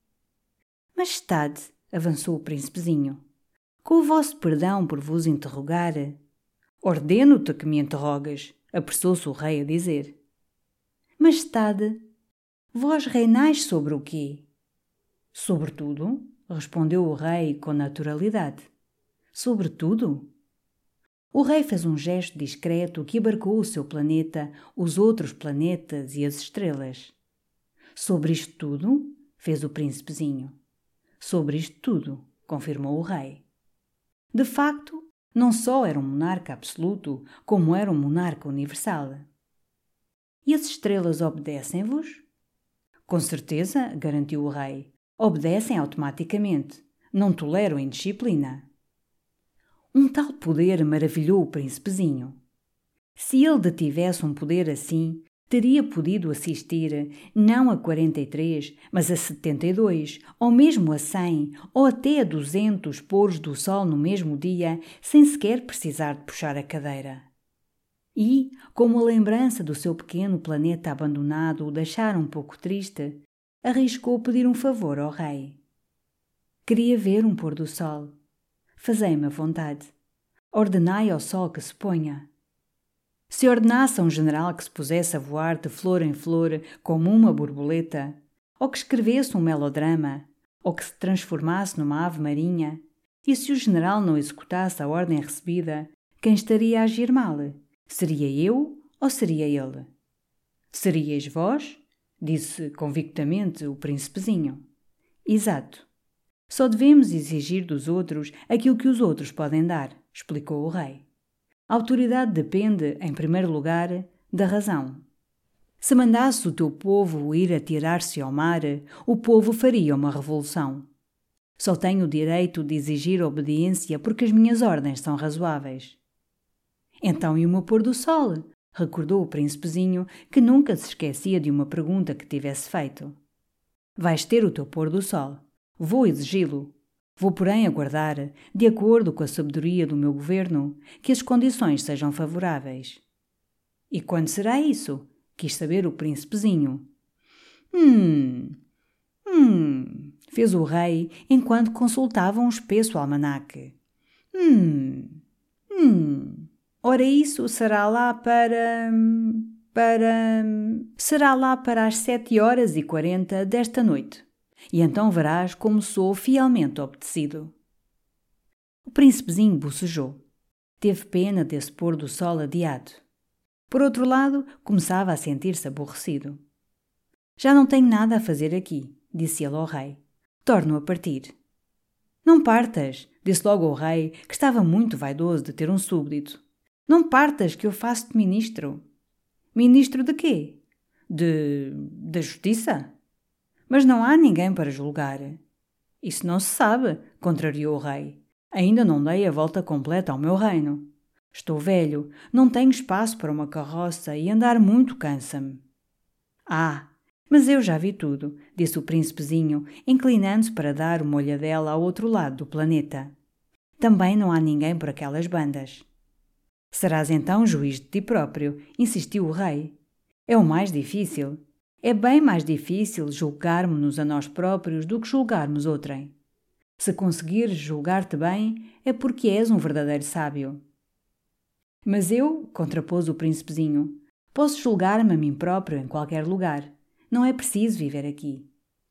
Majestade, avançou o príncipezinho, com o vosso perdão por vos interrogar. Ordeno-te que me interrogas, apressou-se o rei a dizer. Majestade, vós reinais sobre o quê? Sobre tudo, respondeu o rei com naturalidade. Sobre tudo? O rei fez um gesto discreto que abarcou o seu planeta, os outros planetas e as estrelas. Sobre isto tudo, fez o príncipezinho. Sobre isto tudo, confirmou o rei. De facto, não só era um monarca absoluto, como era um monarca universal. E as estrelas obedecem-vos? Com certeza, garantiu o rei. Obedecem automaticamente. Não toleram indisciplina. Um tal poder maravilhou o príncipezinho. Se ele detivesse um poder assim, teria podido assistir não a 43, mas a 72, ou mesmo a 100, ou até a 200 pôres do sol no mesmo dia, sem sequer precisar de puxar a cadeira. E, como a lembrança do seu pequeno planeta abandonado o deixara um pouco triste, arriscou pedir um favor ao rei. Queria ver um pôr do sol. Fazei-me a vontade. Ordenai ao sol que se ponha. Se ordenasse a um general que se pusesse a voar de flor em flor como uma borboleta, ou que escrevesse um melodrama, ou que se transformasse numa ave marinha, e se o general não executasse a ordem recebida, quem estaria a agir mal? Seria eu ou seria ele? Seríeis vós? Disse convictamente o príncipezinho. Exato. Só devemos exigir dos outros aquilo que os outros podem dar, explicou o rei. A autoridade depende, em primeiro lugar, da razão. Se mandasse o teu povo ir atirar-se ao mar, o povo faria uma revolução. Só tenho o direito de exigir obediência porque as minhas ordens são razoáveis. Então e o meu pôr do sol? Recordou o príncipezinho, que nunca se esquecia de uma pergunta que tivesse feito. Vais ter o teu pôr do sol. Vou exigi-lo. Vou, porém, aguardar, de acordo com a sabedoria do meu governo, que as condições sejam favoráveis. E quando será isso? Quis saber o príncipezinho. Fez o rei enquanto consultava um espesso almanaque. Ora, isso será lá para... Será lá para as 7h40 desta noite, e então verás como sou fielmente obedecido. O príncipezinho bocejou. Teve pena desse pôr do sol adiado. Por outro lado, começava a sentir-se aborrecido. Já não tenho nada a fazer aqui, disse ele ao rei. Torno a partir. Não partas, disse logo o rei, que estava muito vaidoso de ter um súbdito. Não partas, que eu faço-te ministro. Ministro de quê? Da justiça? Mas não há ninguém para julgar. Isso não se sabe, contrariou o rei. Ainda não dei a volta completa ao meu reino. Estou velho, não tenho espaço para uma carroça e andar muito cansa-me. Ah, mas eu já vi tudo, disse o príncipezinho, inclinando-se para dar uma olhadela ao outro lado do planeta. Também não há ninguém por aquelas bandas. Serás então juiz de ti próprio, insistiu o rei. É o mais difícil. É bem mais difícil julgarmos-nos a nós próprios do que julgarmos outrem. Se conseguires julgar-te bem, é porque és um verdadeiro sábio. Mas eu, contrapôs o príncipezinho, posso julgar-me a mim próprio em qualquer lugar. Não é preciso viver aqui.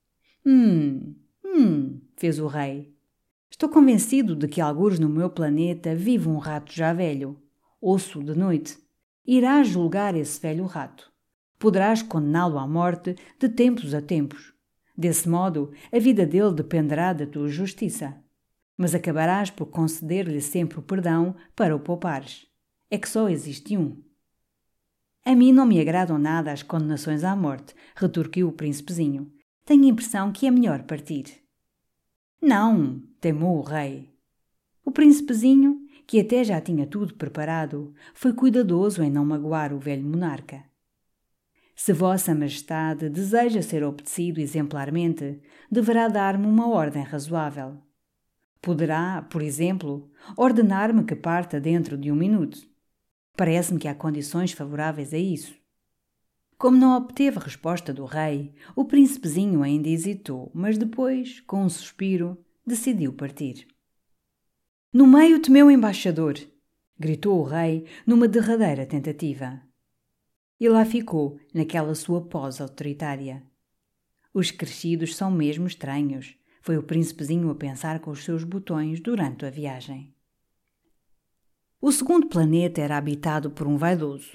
Fez o rei. Estou convencido de que algures no meu planeta vive um rato já velho. Ouço de noite. Irás julgar esse velho rato. Poderás condená-lo à morte de tempos a tempos. Desse modo, a vida dele dependerá da tua justiça. Mas acabarás por conceder-lhe sempre o perdão para o poupares. É que só existe um. A mim não me agradam nada as condenações à morte, retorquiu o príncipezinho. Tenho a impressão que é melhor partir. Não, temou o rei. O príncipezinho, que até já tinha tudo preparado, foi cuidadoso em não magoar o velho monarca. Se Vossa Majestade deseja ser obedecido exemplarmente, deverá dar-me uma ordem razoável. Poderá, por exemplo, ordenar-me que parta dentro de 1 minuto. Parece-me que há condições favoráveis a isso. Como não obteve resposta do rei, o príncipezinho ainda hesitou, mas depois, com um suspiro, decidiu partir. No meio-te, meu embaixador! Gritou o rei numa derradeira tentativa. E lá ficou, naquela sua pose autoritária. Os crescidos são mesmo estranhos, foi o príncipezinho a pensar com os seus botões durante a viagem. O segundo planeta era habitado por um vaidoso.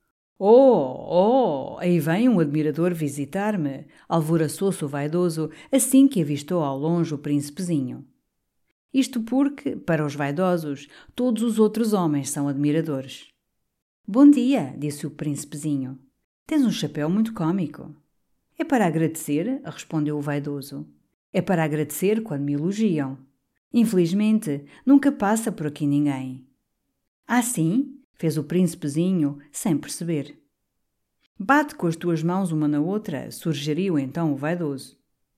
Oh, aí vem um admirador visitar-me, alvoroçou-se o vaidoso assim que avistou ao longe o príncipezinho. Isto porque, para os vaidosos, todos os outros homens são admiradores. Bom dia, disse o príncipezinho. Tens um chapéu muito cômico. É para agradecer, respondeu o vaidoso. É para agradecer quando me elogiam. Infelizmente, nunca passa por aqui ninguém. Ah, sim? Fez o príncipezinho, sem perceber. Bate com as tuas mãos uma na outra, sugeriu então o vaidoso.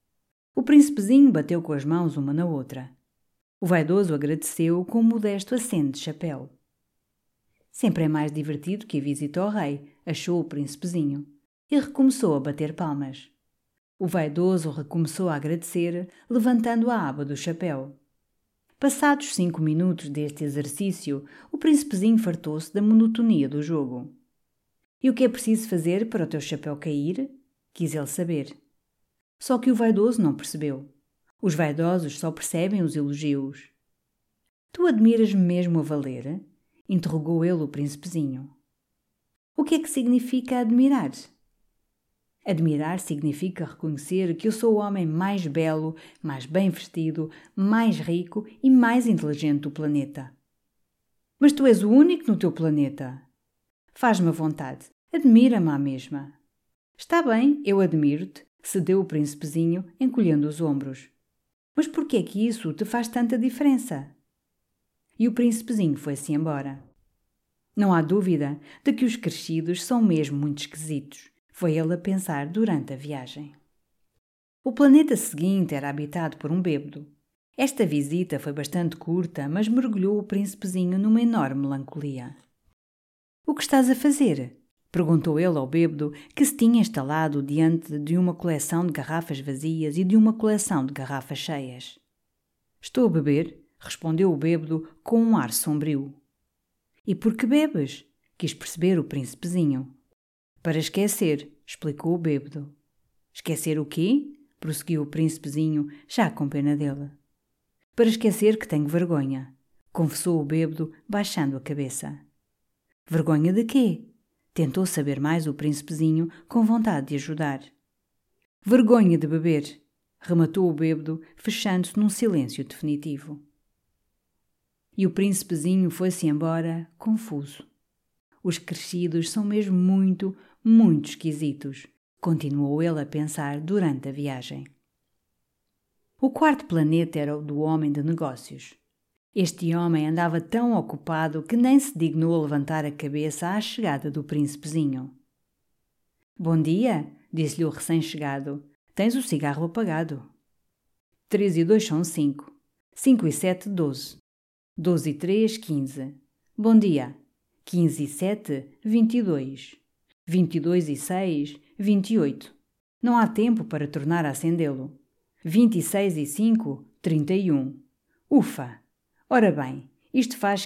O príncipezinho bateu com as mãos uma na outra. O vaidoso agradeceu com um modesto aceno de chapéu. Sempre é mais divertido que a visita ao rei, achou o príncipezinho, e recomeçou a bater palmas. O vaidoso recomeçou a agradecer, levantando a aba do chapéu. Passados 5 minutos deste exercício, o príncipezinho fartou-se da monotonia do jogo. E o que é preciso fazer para o teu chapéu cair? Quis ele saber. Só que o vaidoso não percebeu. Os vaidosos só percebem os elogios. Tu admiras-me mesmo a valer? Interrogou ele o príncipezinho. O que é que significa admirar? Admirar significa reconhecer que eu sou o homem mais belo, mais bem vestido, mais rico e mais inteligente do planeta. Mas tu és o único no teu planeta. Faz-me a vontade, admira-me à mesma. Está bem, eu admiro-te, cedeu o príncipezinho, encolhendo os ombros. Mas por que é que isso te faz tanta diferença? E o príncipezinho foi-se embora. Não há dúvida de que os crescidos são mesmo muito esquisitos, foi ele a pensar durante a viagem. O planeta seguinte era habitado por um bêbado. Esta visita foi bastante curta, mas mergulhou o príncipezinho numa enorme melancolia. O que estás a fazer? Perguntou ele ao bêbado, que se tinha instalado diante de uma coleção de garrafas vazias e de uma coleção de garrafas cheias. Estou a beber, respondeu o bêbado com um ar sombrio. E por que bebes? Quis perceber o príncipezinho. Para esquecer, explicou o bêbado. Esquecer o quê? Prosseguiu o príncipezinho, já com pena dele. Para esquecer que tenho vergonha, confessou o bêbado, baixando a cabeça. Vergonha de quê? Tentou saber mais o príncipezinho, com vontade de ajudar. Vergonha de beber, rematou o bêbado, fechando-se num silêncio definitivo. E o príncipezinho foi-se embora, confuso. Os crescidos são mesmo muito, muito esquisitos, continuou ele a pensar durante a viagem. O quarto planeta era o do homem de negócios. Este homem andava tão ocupado que nem se dignou levantar a cabeça à chegada do príncipezinho. Bom dia, disse-lhe o recém-chegado. Tens o cigarro apagado. 3 e 2 são 5. 5 e 7, 12. 12 e 3, 15. Bom dia. 15 e 7, 22. 22 e 6, 28. Não há tempo para tornar a acendê-lo. 26 e 5, 31. Ufa! Ora bem, isto faz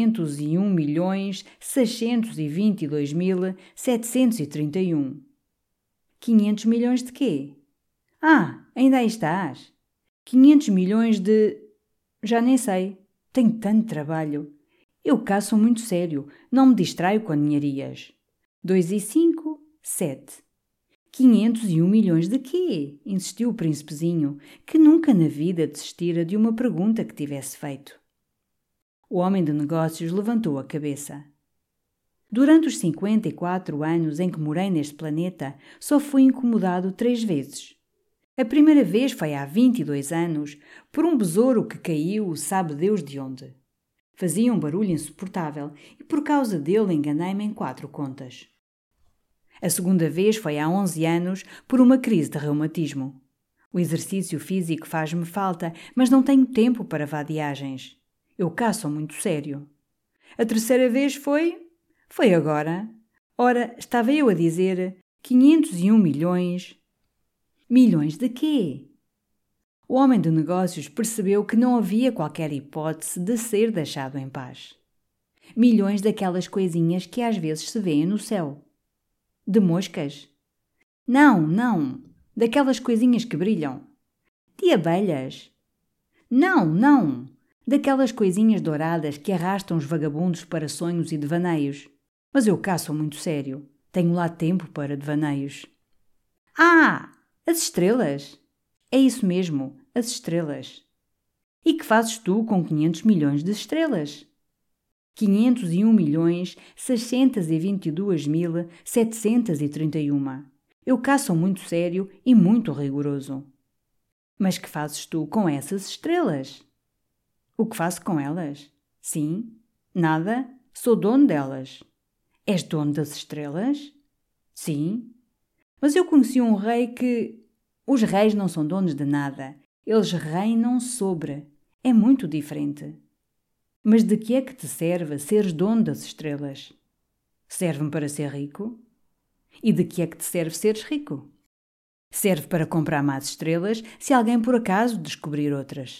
501.622.731. 500 milhões de quê? Ah, ainda aí estás. 500 milhões de... Já nem sei. Tenho tanto trabalho. Eu cá sou muito sério. Não me distraio com ninharias. 2 e 5, 7. 501 milhões de quê? Insistiu o príncipezinho, que nunca na vida desistira de uma pergunta que tivesse feito. O homem de negócios levantou a cabeça. Durante os 54 anos em que morei neste planeta, só fui incomodado 3 vezes. A primeira vez foi há 22 anos, por um besouro que caiu, sabe Deus de onde. Fazia um barulho insuportável e por causa dele enganei-me em 4 contas. A segunda vez foi há 11 anos, por uma crise de reumatismo. O exercício físico faz-me falta, mas não tenho tempo para vadiagens. Eu cá sou muito sério. A terceira vez foi agora. Ora, estava eu a dizer 501 milhões... Milhões de quê? O homem de negócios percebeu que não havia qualquer hipótese de ser deixado em paz. Milhões daquelas coisinhas que às vezes se vêem no céu. De moscas? Não, daquelas coisinhas que brilham. De abelhas? Não, daquelas coisinhas douradas que arrastam os vagabundos para sonhos e devaneios. Mas eu cá sou muito sério. Tenho lá tempo para devaneios. Ah! As estrelas! É isso mesmo, as estrelas. E que fazes tu com 500 milhões de estrelas? 501.622.731. Eu cá sou muito sério e muito rigoroso. Mas que fazes tu com essas estrelas? O que faço com elas? Sim, nada, sou dono delas. És dono das estrelas? Sim. Mas eu conheci um rei que... Os reis não são donos de nada. Eles reinam sobre. É muito diferente. Mas de que é que te serve seres dono das estrelas? Serve-me para ser rico? E de que é que te serve seres rico? Serve para comprar mais estrelas se alguém por acaso descobrir outras.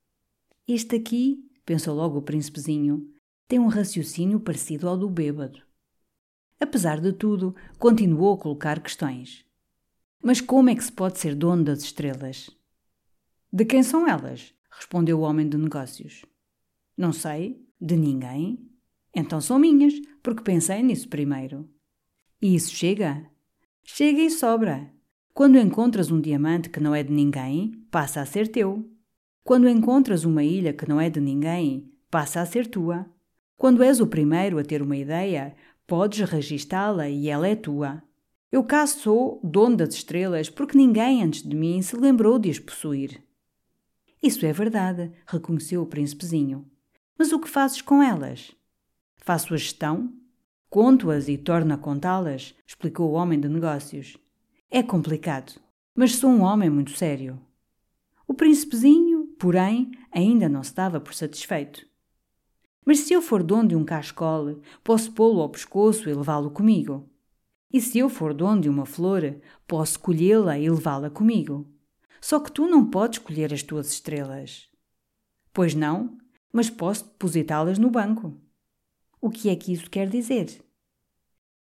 Este aqui, pensou logo o príncipezinho, tem um raciocínio parecido ao do bêbado. Apesar de tudo, continuou a colocar questões. Mas como é que se pode ser dono das estrelas? De quem são elas? Respondeu o homem de negócios. Não sei, de ninguém. Então são minhas, porque pensei nisso primeiro. E isso chega? Chega e sobra. Quando encontras um diamante que não é de ninguém, passa a ser teu. Quando encontras uma ilha que não é de ninguém, passa a ser tua. Quando és o primeiro a ter uma ideia, podes registá-la e ela é tua. Eu cá sou dono das estrelas porque ninguém antes de mim se lembrou de as possuir. Isso é verdade, reconheceu o príncipezinho. Mas o que fazes com elas? Faço a gestão? Conto-as e torno a contá-las, explicou o homem de negócios. É complicado, mas sou um homem muito sério. O príncipezinho, porém, ainda não se dava por satisfeito. Mas se eu for dono de um cascole, posso pô-lo ao pescoço e levá-lo comigo. E se eu for dono de uma flor, posso colhê-la e levá-la comigo. Só que tu não podes colher as tuas estrelas. Pois não, mas posso depositá-las no banco. O que é que isso quer dizer?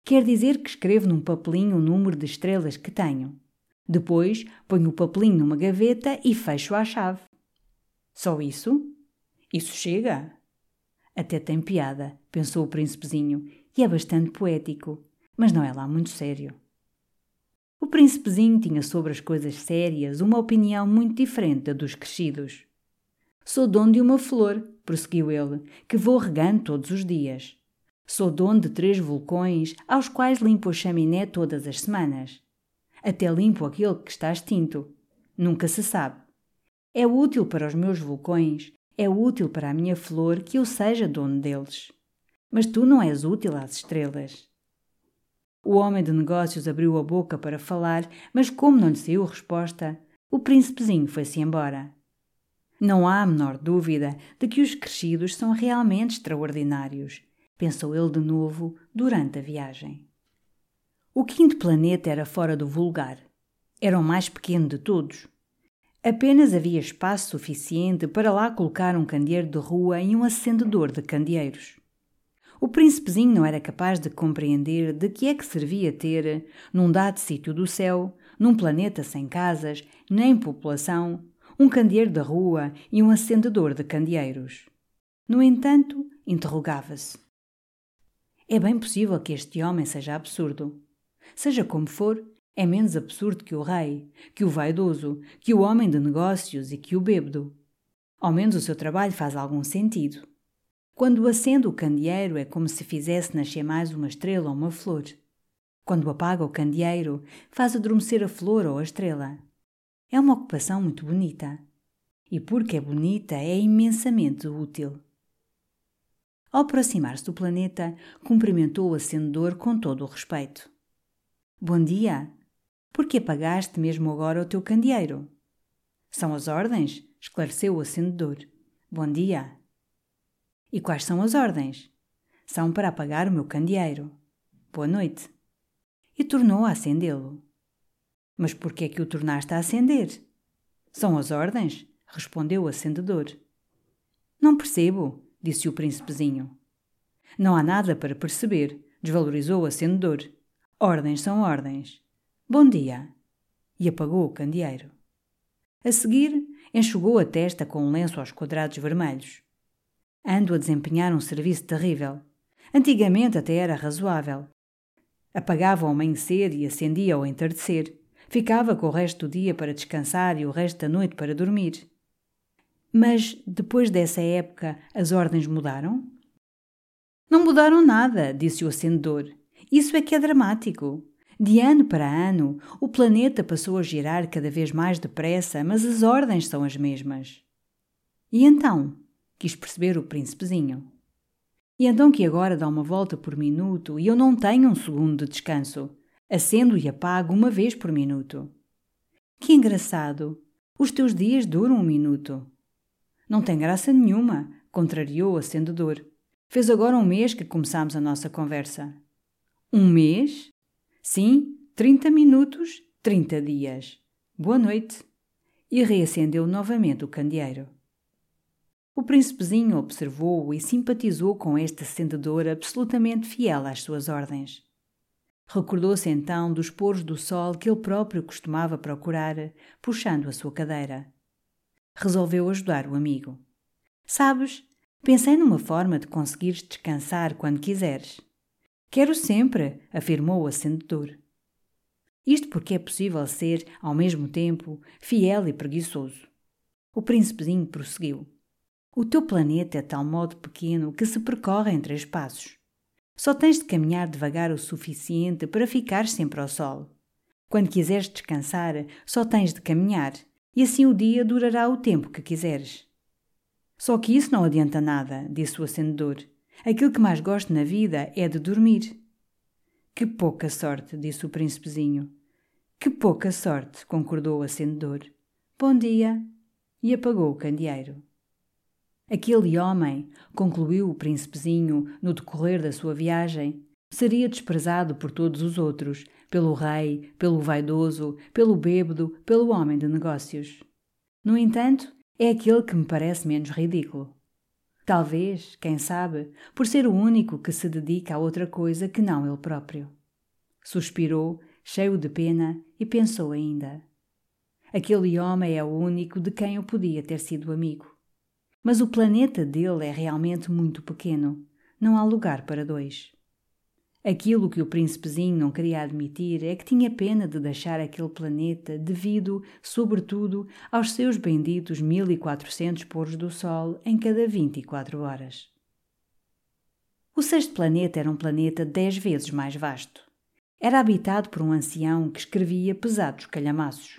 Quer dizer que escrevo num papelinho o número de estrelas que tenho. Depois ponho o papelinho numa gaveta e fecho à chave. Só isso? Isso chega? Até tem piada, pensou o príncipezinho, e é bastante poético, mas não é lá muito sério. O príncipezinho tinha sobre as coisas sérias uma opinião muito diferente da dos crescidos. Sou dono de uma flor, prosseguiu ele, que vou regando todos os dias. Sou dono de 3 vulcões, aos quais limpo a chaminé todas as semanas. Até limpo aquele que está extinto. Nunca se sabe. É útil para os meus vulcões, é útil para a minha flor que eu seja dono deles. Mas tu não és útil às estrelas. O homem de negócios abriu a boca para falar, mas como não lhe saiu resposta, o príncipezinho foi-se embora. Não há a menor dúvida de que os crescidos são realmente extraordinários, pensou ele de novo durante a viagem. O 5º planeta era fora do vulgar. Era o mais pequeno de todos. Apenas havia espaço suficiente para lá colocar um candeeiro de rua e um acendedor de candeeiros. O príncipezinho não era capaz de compreender de que é que servia ter, num dado sítio do céu, num planeta sem casas, nem população, um candeeiro de rua e um acendedor de candeeiros. No entanto, interrogava-se. É bem possível que este homem seja absurdo. Seja como for, é menos absurdo que o rei, que o vaidoso, que o homem de negócios e que o bêbado. Ao menos o seu trabalho faz algum sentido. Quando acende o candeeiro é como se fizesse nascer mais uma estrela ou uma flor. Quando apaga o candeeiro, faz adormecer a flor ou a estrela. É uma ocupação muito bonita. E porque é bonita, é imensamente útil. Ao aproximar-se do planeta, cumprimentou o acendedor com todo o respeito. Bom dia! Por que apagaste mesmo agora o teu candeeiro? São as ordens? Esclareceu o acendedor. Bom dia! E quais são as ordens? São para apagar o meu candeeiro. Boa noite! E tornou a acendê-lo. Mas por que é que o tornaste a acender? São as ordens? Respondeu o acendedor. Não percebo, disse o príncipezinho. Não há nada para perceber, desvalorizou o acendedor. Ordens são ordens. Bom dia! E apagou o candeeiro. A seguir, enxugou a testa com um lenço aos quadrados vermelhos. Ando a desempenhar um serviço terrível. Antigamente até era razoável. Apagava ao amanhecer e acendia ao entardecer. Ficava com o resto do dia para descansar e o resto da noite para dormir. Mas, depois dessa época, as ordens mudaram? Não mudaram nada, disse o acendedor. Isso é que é dramático. De ano para ano, o planeta passou a girar cada vez mais depressa, mas as ordens são as mesmas. E então? Quis perceber o príncipezinho. E então que agora dá uma volta por minuto e eu não tenho um segundo de descanso. Acendo e apago uma vez por minuto. Que engraçado! Os teus dias duram 1 minuto. Não tem graça nenhuma, contrariou o acendedor. Fez agora 1 mês que começámos a nossa conversa. 1 mês? Sim, 30 minutos, 30 dias. Boa noite. E reacendeu novamente o candeeiro. O príncipezinho observou-o e simpatizou com este acendedor absolutamente fiel às suas ordens. Recordou-se então dos poros do sol que ele próprio costumava procurar, puxando a sua cadeira. Resolveu ajudar o amigo. Sabes, pensei numa forma de conseguires descansar quando quiseres. Quero sempre, afirmou o acendedor. Isto porque é possível ser, ao mesmo tempo, fiel e preguiçoso. O príncipezinho prosseguiu. O teu planeta é de tal modo pequeno que se percorre em 3 passos. Só tens de caminhar devagar o suficiente para ficar sempre ao sol. Quando quiseres descansar, só tens de caminhar, e assim o dia durará o tempo que quiseres. Só que isso não adianta nada, disse o acendedor. Aquilo que mais gosto na vida é de dormir. Que pouca sorte, disse o príncipezinho. Que pouca sorte, concordou o acendedor. Bom dia! E apagou o candeeiro. Aquele homem, concluiu o príncipezinho no decorrer da sua viagem, seria desprezado por todos os outros, pelo rei, pelo vaidoso, pelo bêbado, pelo homem de negócios. No entanto, é aquele que me parece menos ridículo. Talvez, quem sabe, por ser o único que se dedica a outra coisa que não ele próprio. Suspirou, cheio de pena, e pensou ainda. Aquele homem é o único de quem eu podia ter sido amigo. Mas o planeta dele é realmente muito pequeno. Não há lugar para dois. Aquilo que o príncipezinho não queria admitir é que tinha pena de deixar aquele planeta devido, sobretudo, aos seus benditos 1400 poros do sol em cada 24 horas. O sexto planeta era um planeta 10 vezes mais vasto. Era habitado por um ancião que escrevia pesados calhamaços.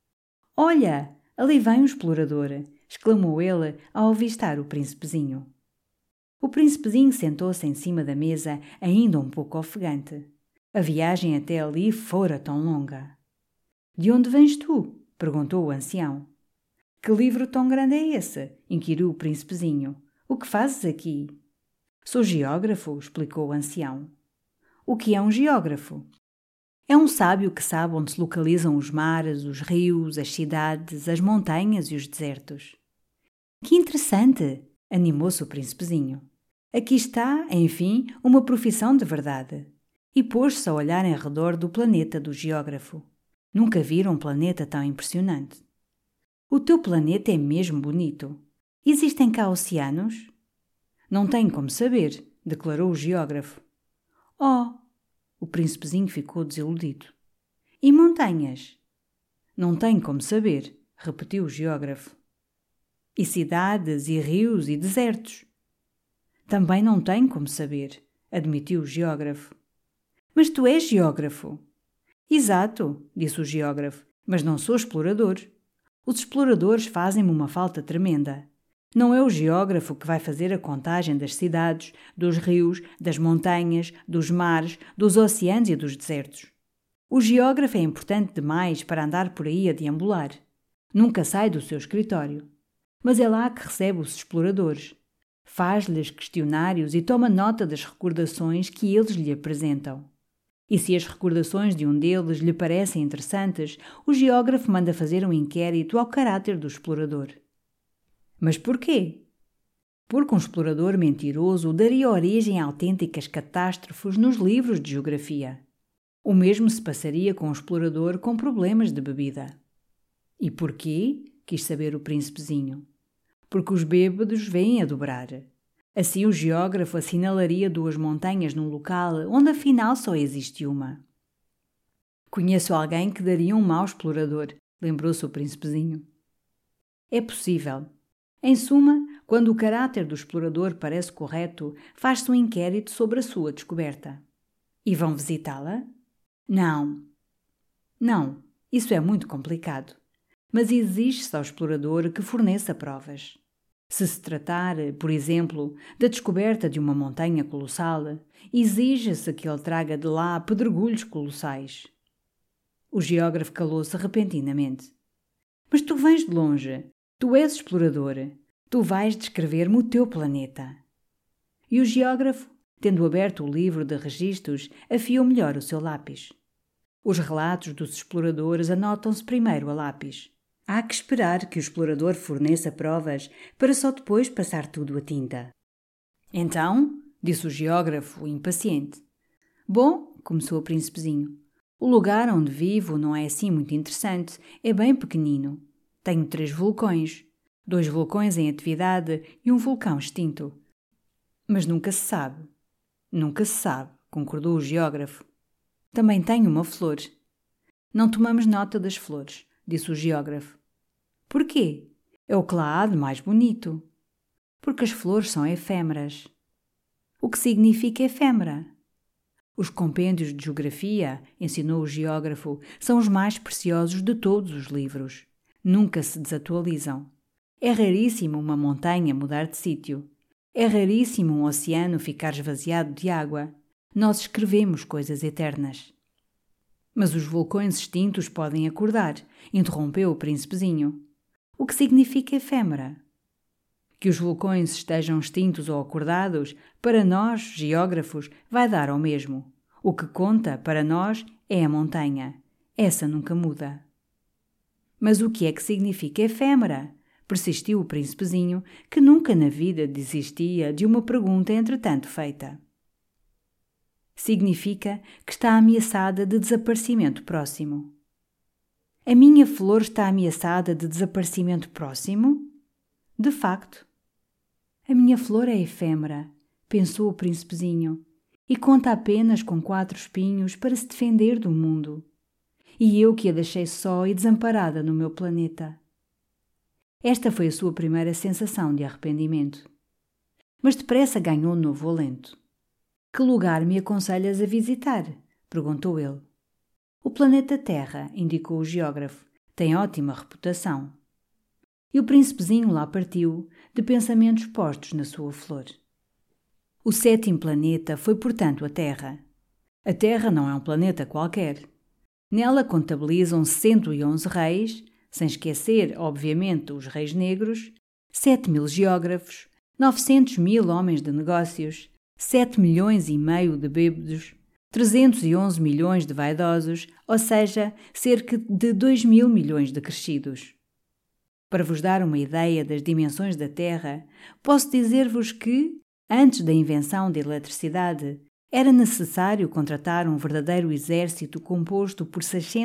«Olha, ali vem um explorador!» exclamou ele ao avistar o príncipezinho. O príncipezinho sentou-se em cima da mesa, ainda um pouco ofegante. A viagem até ali fora tão longa. «De onde vens tu?» perguntou o ancião. «Que livro tão grande é esse?» inquiriu o príncipezinho. «O que fazes aqui?» «Sou geógrafo», explicou o ancião. «O que é um geógrafo?» «É um sábio que sabe onde se localizam os mares, os rios, as cidades, as montanhas e os desertos». «Que interessante!» animou-se o príncipezinho. «Aqui está, enfim, uma profissão de verdade». E pôs-se a olhar em redor do planeta do geógrafo. Nunca vira um planeta tão impressionante. «O teu planeta é mesmo bonito. Existem cá oceanos?» «Não tenho como saber», declarou o geógrafo. «Oh!» O príncipezinho ficou desiludido. «E montanhas?» «Não tenho como saber», repetiu o geógrafo. «E cidades, e rios, e desertos?» «Também não tenho como saber», admitiu o geógrafo. «Mas tu és geógrafo?» «Exato», disse o geógrafo, «mas não sou explorador. Os exploradores fazem-me uma falta tremenda. Não é o geógrafo que vai fazer a contagem das cidades, dos rios, das montanhas, dos mares, dos oceanos e dos desertos. O geógrafo é importante demais para andar por aí a deambular. Nunca sai do seu escritório. Mas é lá que recebe os exploradores. Faz-lhes questionários e toma nota das recordações que eles lhe apresentam. E se as recordações de um deles lhe parecem interessantes, o geógrafo manda fazer um inquérito ao caráter do explorador. Mas porquê? Porque um explorador mentiroso daria origem a autênticas catástrofes nos livros de geografia. O mesmo se passaria com um explorador com problemas de bebida. E porquê? Quis saber o príncipezinho. Porque os bêbados vêm a dobrar. Assim o geógrafo assinalaria 2 montanhas num local onde afinal só existe uma. Conheço alguém que daria um mau explorador, lembrou-se o príncipezinho. É possível. Em suma, quando o caráter do explorador parece correto, faz-se um inquérito sobre a sua descoberta. E vão visitá-la? Não. Não, isso é muito complicado. Mas exige-se ao explorador que forneça provas. Se se tratar, por exemplo, da descoberta de uma montanha colossal, exige-se que ele traga de lá pedregulhos colossais. O geógrafo calou-se repentinamente. Mas tu vens de longe, tu és explorador, tu vais descrever-me o teu planeta. E o geógrafo, tendo aberto o livro de registros, afiou melhor o seu lápis. Os relatos dos exploradores anotam-se primeiro a lápis. Há que esperar que o explorador forneça provas para só depois passar tudo a tinta. Então, disse o geógrafo, impaciente. Bom, começou o príncipezinho, o lugar onde vivo não é assim muito interessante, é bem pequenino. Tenho 3 vulcões, 2 vulcões em atividade e um vulcão extinto. Mas nunca se sabe. Nunca se sabe, concordou o geógrafo. Também tenho uma flor. Não tomamos nota das flores, disse o geógrafo. Porquê? É o que lá há de mais bonito. Porque as flores são efêmeras. O que significa efêmera? Os compêndios de geografia, ensinou o geógrafo, são os mais preciosos de todos os livros. Nunca se desatualizam. É raríssimo uma montanha mudar de sítio. É raríssimo um oceano ficar esvaziado de água. Nós escrevemos coisas eternas. Mas os vulcões extintos podem acordar, interrompeu o príncipezinho. O que significa efêmera? Que os vulcões estejam extintos ou acordados, para nós, geógrafos, vai dar ao mesmo. O que conta, para nós, é a montanha. Essa nunca muda. Mas o que é que significa efêmera? persistiu o príncipezinho, que nunca na vida desistia de uma pergunta entretanto feita. Significa que está ameaçada de desaparecimento próximo. A minha flor está ameaçada de desaparecimento próximo? De facto. A minha flor é efêmera, pensou o príncipezinho, e conta apenas com 4 espinhos para se defender do mundo. E eu que a deixei só e desamparada no meu planeta. Esta foi a sua primeira sensação de arrependimento. Mas depressa ganhou novo alento. Que lugar me aconselhas a visitar? Perguntou ele. O planeta Terra, indicou o geógrafo, tem ótima reputação. E o príncipezinho lá partiu, de pensamentos postos na sua flor. O 7º planeta foi, portanto, a Terra. A Terra não é um planeta qualquer. Nela contabilizam 111 reis, sem esquecer, obviamente, os reis negros, 7.000 geógrafos, 900.000 homens de negócios, 7,5 milhões de bêbados, 311 milhões de vaidosos, ou seja, cerca de 2.000 milhões de crescidos. Para vos dar uma ideia das dimensões da Terra, posso dizer-vos que, antes da invenção da eletricidade, era necessário contratar um verdadeiro exército composto por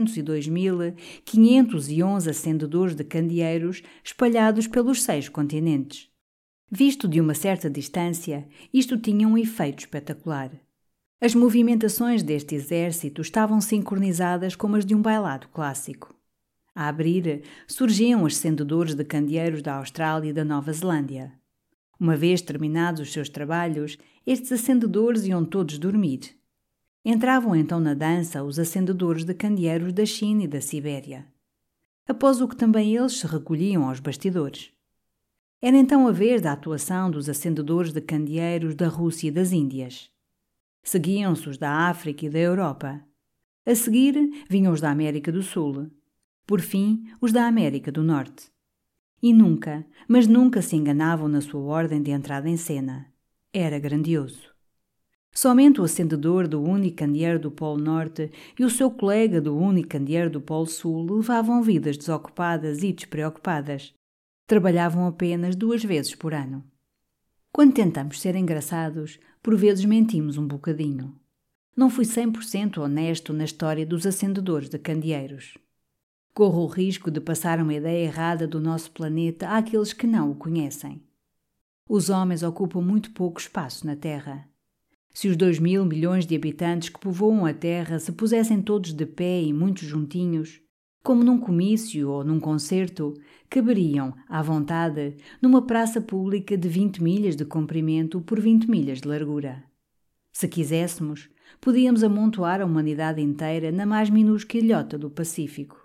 602.511 acendedores de candeeiros espalhados pelos 6 continentes. Visto de uma certa distância, isto tinha um efeito espetacular. As movimentações deste exército estavam sincronizadas como as de um bailado clássico. A abrir, surgiam os acendedores de candeeiros da Austrália e da Nova Zelândia. Uma vez terminados os seus trabalhos, estes acendedores iam todos dormir. Entravam então na dança os acendedores de candeeiros da China e da Sibéria. Após o que também eles se recolhiam aos bastidores. Era então a vez da atuação dos acendedores de candeeiros da Rússia e das Índias. Seguiam-se os da África e da Europa. A seguir vinham os da América do Sul. Por fim, os da América do Norte. E nunca, mas nunca se enganavam na sua ordem de entrada em cena. Era grandioso. Somente o acendedor do único candeeiro do Polo Norte e o seu colega do único candeeiro do Polo Sul levavam vidas desocupadas e despreocupadas. Trabalhavam apenas 2 vezes por ano. Quando tentamos ser engraçados, por vezes mentimos um bocadinho. Não fui 100% honesto na história dos acendedores de candeeiros. Corro o risco de passar uma ideia errada do nosso planeta àqueles que não o conhecem. Os homens ocupam muito pouco espaço na Terra. Se os 2.000 milhões de habitantes que povoam a Terra se pusessem todos de pé e muito juntinhos, como num comício ou num concerto, caberiam, à vontade, numa praça pública de 20 milhas de comprimento por 20 milhas de largura. Se quiséssemos, podíamos amontoar a humanidade inteira na mais minúscula ilhota do Pacífico.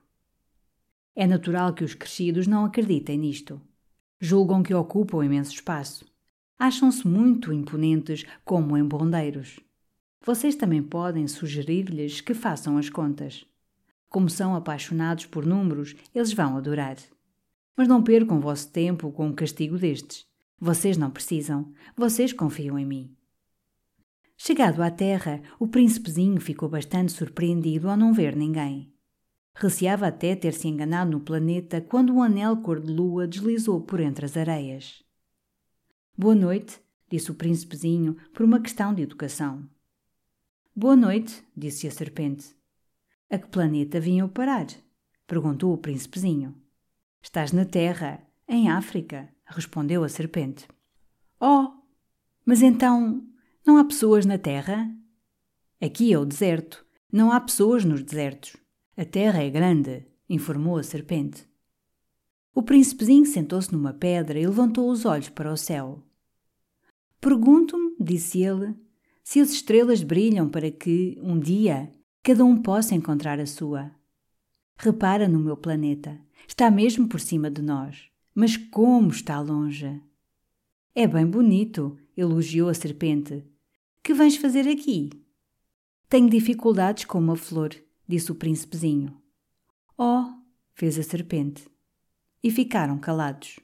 É natural que os crescidos não acreditem nisto. Julgam que ocupam imenso espaço. Acham-se muito imponentes como embondeiros. Vocês também podem sugerir-lhes que façam as contas. Como são apaixonados por números, eles vão adorar. Mas não percam o vosso tempo com um castigo destes. Vocês não precisam. Vocês confiam em mim. Chegado à Terra, o príncipezinho ficou bastante surpreendido ao não ver ninguém. Receava até ter-se enganado no planeta quando um anel cor-de-lua deslizou por entre as areias. Boa noite, disse o príncipezinho por uma questão de educação. Boa noite, disse a serpente. A que planeta vinham parar? Perguntou o príncipezinho. Estás na Terra, em África, respondeu a serpente. Oh, mas então não há pessoas na Terra? Aqui é o deserto, não há pessoas nos desertos. A Terra é grande, informou a serpente. O príncipezinho sentou-se numa pedra e levantou os olhos para o céu. Pergunto-me, disse ele, se as estrelas brilham para que, um dia, cada um possa encontrar a sua. Repara no meu planeta. Está mesmo por cima de nós. Mas como está longe! É bem bonito, elogiou a serpente. Que vens fazer aqui? Tenho dificuldades com uma flor, disse o príncipezinho. Oh, fez a serpente. E ficaram calados.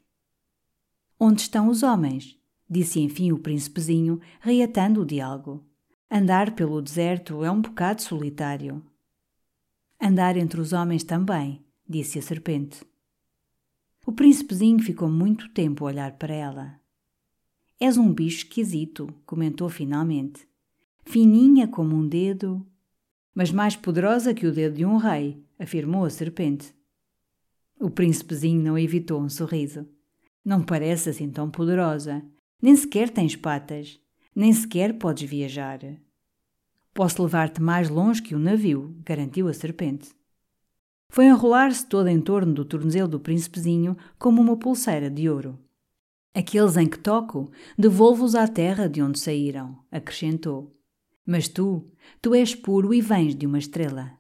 Onde estão os homens? Disse enfim o príncipezinho, reatando o diálogo. Andar pelo deserto é um bocado solitário. Andar entre os homens também, disse a serpente. O príncipezinho ficou muito tempo a olhar para ela. És um bicho esquisito, comentou finalmente. Fininha como um dedo, mas mais poderosa que o dedo de um rei, afirmou a serpente. O príncipezinho não evitou um sorriso. Não parece assim tão poderosa. Nem sequer tens patas. Nem sequer podes viajar. Posso levar-te mais longe que um navio, garantiu a serpente. Foi enrolar-se toda em torno do tornozelo do príncipezinho como uma pulseira de ouro. Aqueles em que toco, devolvo-os à terra de onde saíram, acrescentou. Mas tu és puro e vens de uma estrela.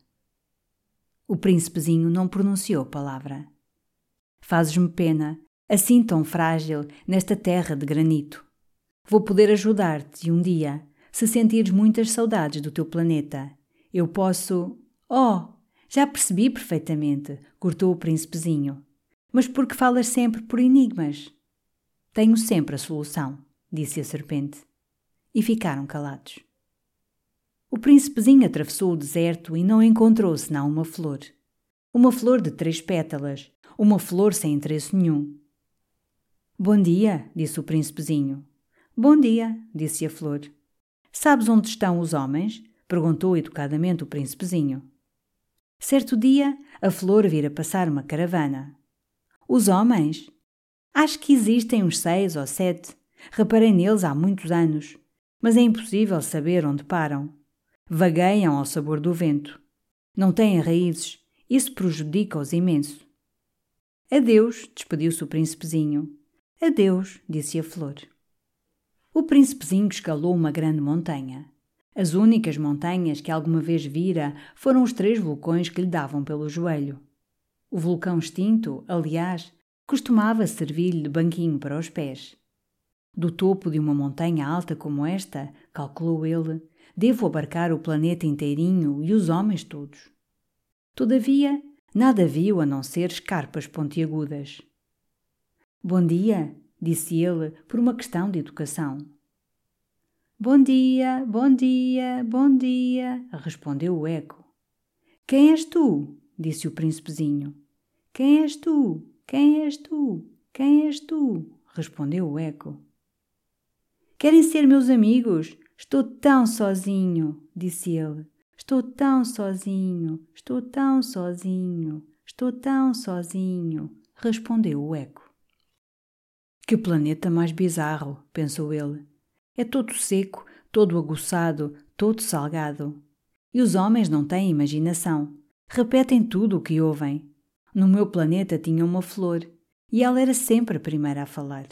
O príncipezinho não pronunciou palavra. Fazes-me pena, assim tão frágil, nesta terra de granito. Vou poder ajudar-te um dia, se sentires muitas saudades do teu planeta. Eu posso... Oh, já percebi perfeitamente, cortou o príncipezinho. Mas por que falas sempre por enigmas? Tenho sempre a solução, disse a serpente. E ficaram calados. O príncipezinho atravessou o deserto e não encontrou senão uma flor. Uma flor de 3 pétalas, uma flor sem interesse nenhum. Bom dia, disse o príncipezinho. Bom dia, disse a flor. Sabes onde estão os homens? Perguntou educadamente o príncipezinho. Certo dia, a flor vira passar uma caravana. Os homens? Acho que existem uns 6 ou 7. Reparei neles há muitos anos, mas é impossível saber onde param. Vagueiam ao sabor do vento. Não têm raízes, isso prejudica-os imenso. Adeus, despediu-se o príncipezinho. Adeus, disse a flor. O príncipezinho escalou uma grande montanha. As únicas montanhas que alguma vez vira foram os 3 vulcões que lhe davam pelo joelho. O vulcão extinto, aliás, costumava servir-lhe de banquinho para os pés. Do topo de uma montanha alta como esta, calculou ele, devo abarcar o planeta inteirinho e os homens todos. Todavia, nada viu a não ser escarpas pontiagudas. Bom dia, disse ele por uma questão de educação. Bom dia, bom dia, bom dia, respondeu o eco. Quem és tu? Disse o príncipezinho. Quem és tu? Quem és tu? Quem és tu? Respondeu o eco. Querem ser meus amigos? Estou tão sozinho, disse ele. Estou tão sozinho, estou tão sozinho, estou tão sozinho, respondeu o eco. Que planeta mais bizarro, pensou ele. É todo seco, todo aguçado, todo salgado. E os homens não têm imaginação. Repetem tudo o que ouvem. No meu planeta tinha uma flor, e ela era sempre a primeira a falar.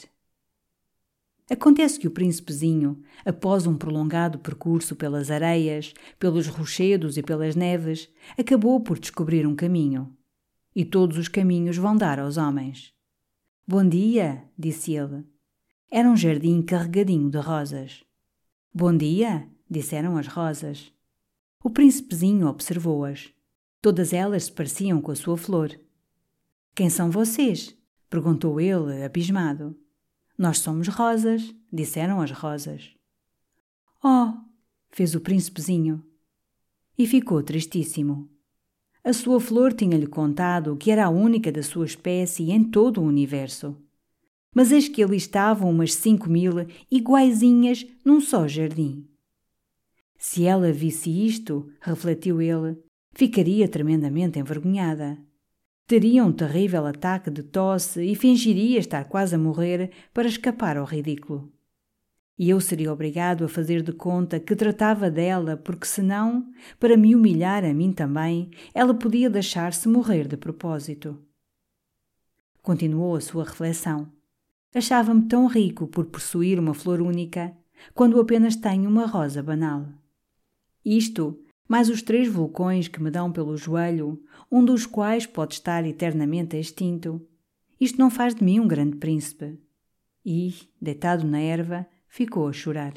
Acontece que o príncipezinho, após um prolongado percurso pelas areias, pelos rochedos e pelas neves, acabou por descobrir um caminho. E todos os caminhos vão dar aos homens. Bom dia, disse ele. Era um jardim carregadinho de rosas. Bom dia, disseram as rosas. O príncipezinho observou-as. Todas elas se pareciam com a sua flor. Quem são vocês? Perguntou ele, abismado. Nós somos rosas, disseram as rosas. Oh, fez o príncipezinho. E ficou tristíssimo. A sua flor tinha-lhe contado que era a única da sua espécie em todo o universo. Mas eis que ali estavam umas 5.000 iguaizinhas num só jardim. Se ela visse isto, refletiu ele, ficaria tremendamente envergonhada. Teria um terrível ataque de tosse e fingiria estar quase a morrer para escapar ao ridículo. E eu seria obrigado a fazer de conta que tratava dela porque senão, para me humilhar a mim também, ela podia deixar-se morrer de propósito. Continuou a sua reflexão. Achava-me tão rico por possuir uma flor única, quando apenas tenho uma rosa banal. Isto, mais os 3 vulcões que me dão pelo joelho, um dos quais pode estar eternamente extinto, isto não faz de mim um grande príncipe. E, deitado na erva, ficou a chorar.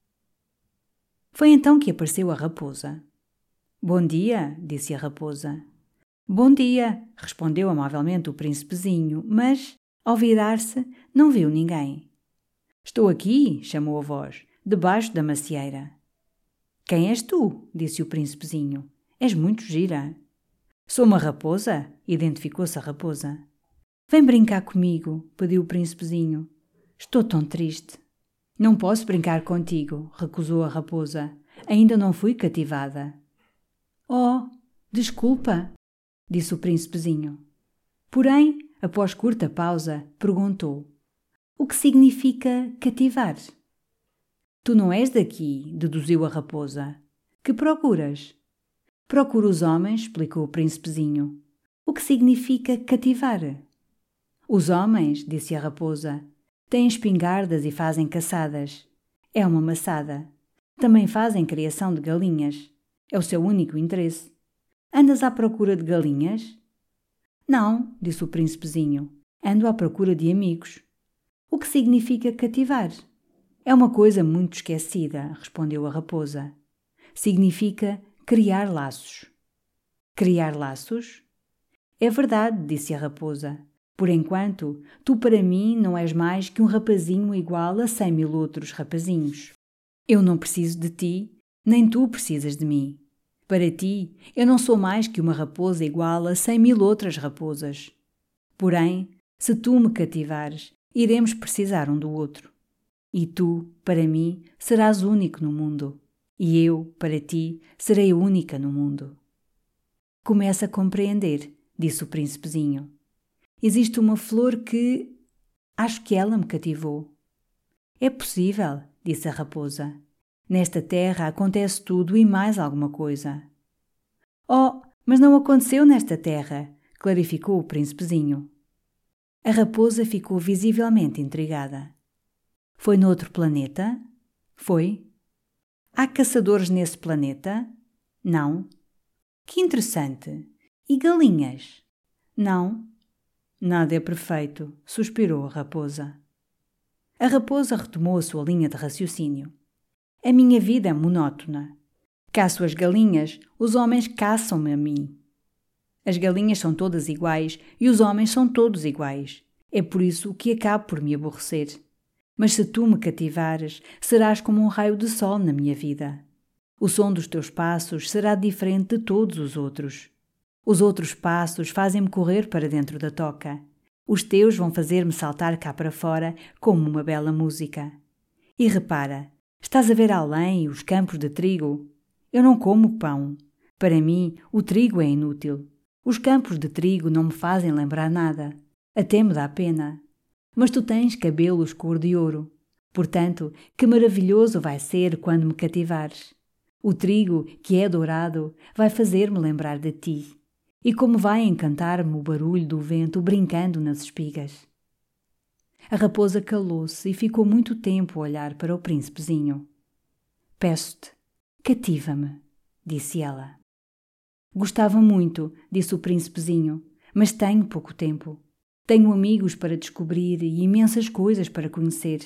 Foi então que apareceu a raposa. Bom dia, disse a raposa. Bom dia, respondeu amavelmente o príncipezinho, mas, ao virar-se, não viu ninguém. Estou aqui, chamou a voz, debaixo da macieira. Quem és tu? Disse o príncipezinho. És muito gira. Sou uma raposa, identificou-se a raposa. Vem brincar comigo, pediu o príncipezinho. Estou tão triste. Não posso brincar contigo, recusou a raposa. Ainda não fui cativada. Oh, desculpa, disse o príncipezinho. Porém, após curta pausa, perguntou: o que significa cativar? Tu não és daqui, deduziu a raposa. Que procuras? Procuro os homens, explicou o príncipezinho. O que significa cativar? Os homens, disse a raposa, têm espingardas e fazem caçadas. É uma maçada. Também fazem criação de galinhas. É o seu único interesse. Andas à procura de galinhas? Não, disse o príncipezinho. Ando à procura de amigos. O que significa cativar? É uma coisa muito esquecida, respondeu a raposa. Significa criar laços. Criar laços? É verdade, disse a raposa. Por enquanto, tu para mim não és mais que um rapazinho igual a 100.000 outros rapazinhos. Eu não preciso de ti, nem tu precisas de mim. Para ti, eu não sou mais que uma raposa igual a 100.000 outras raposas. Porém, se tu me cativares, iremos precisar um do outro. E tu, para mim, serás único no mundo. E eu, para ti, serei única no mundo. Começa a compreender, disse o príncipezinho. Existe uma flor que... acho que ela me cativou. É possível, disse a raposa. Nesta terra acontece tudo e mais alguma coisa. Oh, mas não aconteceu nesta terra, clarificou o príncipezinho. A raposa ficou visivelmente intrigada. Foi noutro planeta? Foi. Há caçadores nesse planeta? Não. Que interessante. E galinhas? Não. Nada é perfeito, suspirou a raposa. A raposa retomou a sua linha de raciocínio. A minha vida é monótona. Caço as galinhas, os homens caçam-me a mim. As galinhas são todas iguais e os homens são todos iguais. É por isso que acabo por me aborrecer. Mas se tu me cativares, serás como um raio de sol na minha vida. O som dos teus passos será diferente de todos os outros. Os outros passos fazem-me correr para dentro da toca. Os teus vão fazer-me saltar cá para fora como uma bela música. E repara, estás a ver além os campos de trigo? Eu não como pão. Para mim, o trigo é inútil. Os campos de trigo não me fazem lembrar nada. Até me dá pena. Mas tu tens cabelos cor de ouro. Portanto, que maravilhoso vai ser quando me cativares. O trigo, que é dourado, vai fazer-me lembrar de ti. E como vai encantar-me o barulho do vento brincando nas espigas. A raposa calou-se e ficou muito tempo a olhar para o príncipezinho. Peço-te, cativa-me, disse ela. Gostava muito, disse o príncipezinho, mas tenho pouco tempo. Tenho amigos para descobrir e imensas coisas para conhecer.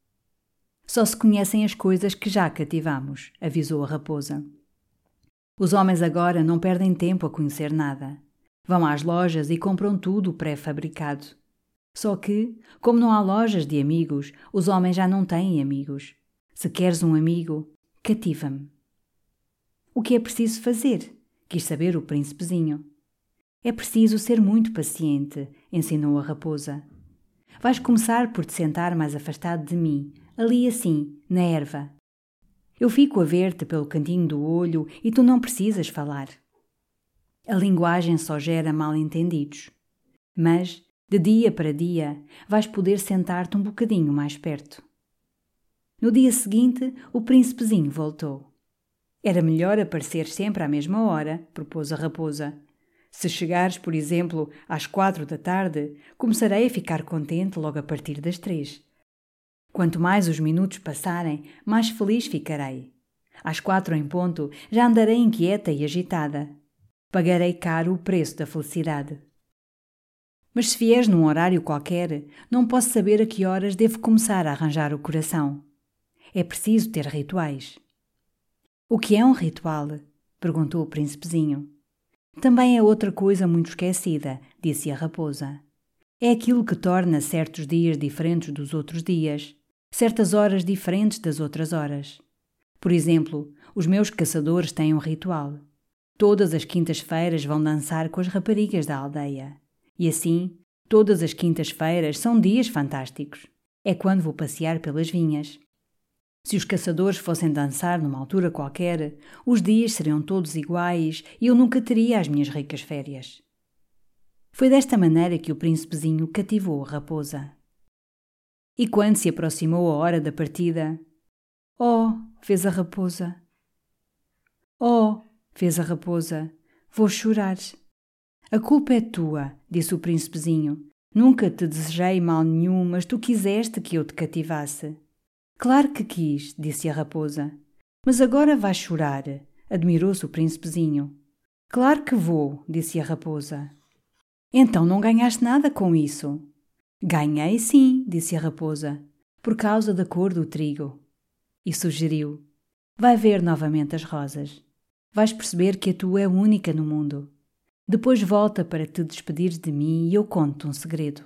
Só se conhecem as coisas que já cativamos, avisou a raposa. Os homens agora não perdem tempo a conhecer nada. Vão às lojas e compram tudo pré-fabricado. Só que, como não há lojas de amigos, os homens já não têm amigos. Se queres um amigo, cativa-me. O que é preciso fazer? Quis saber o príncipezinho. É preciso ser muito paciente, ensinou a raposa. Vais começar por te sentar mais afastado de mim, ali assim, na erva. Eu fico a ver-te pelo cantinho do olho e tu não precisas falar. A linguagem só gera mal-entendidos. Mas, de dia para dia, vais poder sentar-te um bocadinho mais perto. No dia seguinte, o príncipezinho voltou. Era melhor aparecer sempre à mesma hora, propôs a raposa. Se chegares, por exemplo, às 4 da tarde, começarei a ficar contente logo a partir das 3. Quanto mais os minutos passarem, mais feliz ficarei. Às 4 em ponto, já andarei inquieta e agitada. Pagarei caro o preço da felicidade. Mas se vieres num horário qualquer, não posso saber a que horas devo começar a arranjar o coração. É preciso ter rituais. O que é um ritual? Perguntou o príncipezinho. Também é outra coisa muito esquecida, disse a raposa. É aquilo que torna certos dias diferentes dos outros dias, certas horas diferentes das outras horas. Por exemplo, os meus caçadores têm um ritual. Todas as quintas-feiras vão dançar com as raparigas da aldeia. E assim, Todas as quintas-feiras são dias fantásticos. É quando vou passear pelas vinhas. Se os caçadores fossem dançar numa altura qualquer, os dias seriam todos iguais e eu nunca teria as minhas ricas férias. Foi desta maneira que o príncipezinho cativou a raposa. E quando se aproximou a hora da partida, "Oh", fez a raposa. "Oh", fez a raposa, "vou chorar." "A culpa é tua", disse o príncipezinho. "Nunca te desejei mal nenhum, mas tu quiseste que eu te cativasse." "Claro que quis", disse a raposa. "Mas agora vais chorar", admirou-se o príncipezinho. "Claro que vou", disse a raposa. "Então não ganhaste nada com isso." "Ganhei sim", disse a raposa, "por causa da cor do trigo." E sugeriu: "Vai ver novamente as rosas. Vais perceber que a tua é única no mundo. Depois volta para te despedires de mim e eu conto-te um segredo."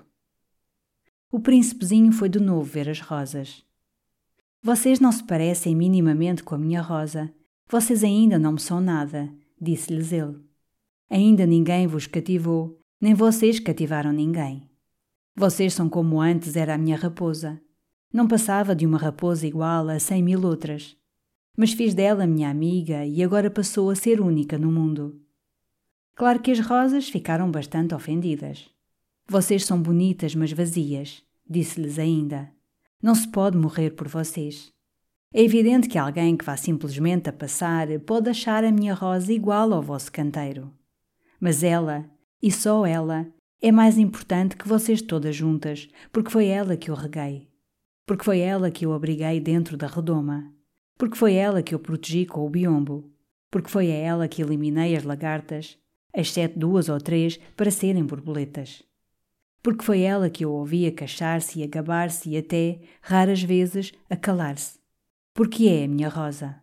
O príncipezinho foi de novo ver as rosas. "Vocês não se parecem minimamente com a minha rosa. Vocês ainda não me são nada", disse-lhes ele. "Ainda ninguém vos cativou, nem vocês cativaram ninguém. Vocês são como antes era a minha raposa. Não passava de uma raposa igual a 100.000 outras. Mas fiz dela minha amiga e agora passou a ser única no mundo." Claro que as rosas ficaram bastante ofendidas. "Vocês são bonitas, mas vazias", disse-lhes ainda. "Não se pode morrer por vocês. É evidente que alguém que vá simplesmente a passar pode achar a minha rosa igual ao vosso canteiro. Mas ela, e só ela, é mais importante que vocês todas juntas, porque foi ela que eu reguei. Porque foi ela que eu abriguei dentro da redoma. Porque foi ela que eu protegi com o biombo. Porque foi a ela que eliminei as lagartas, exceto 2 ou 3 para serem borboletas. Porque foi ela que eu ouvia queixar-se e a gabar-se e até, raras vezes, a calar-se. Porque é a minha rosa."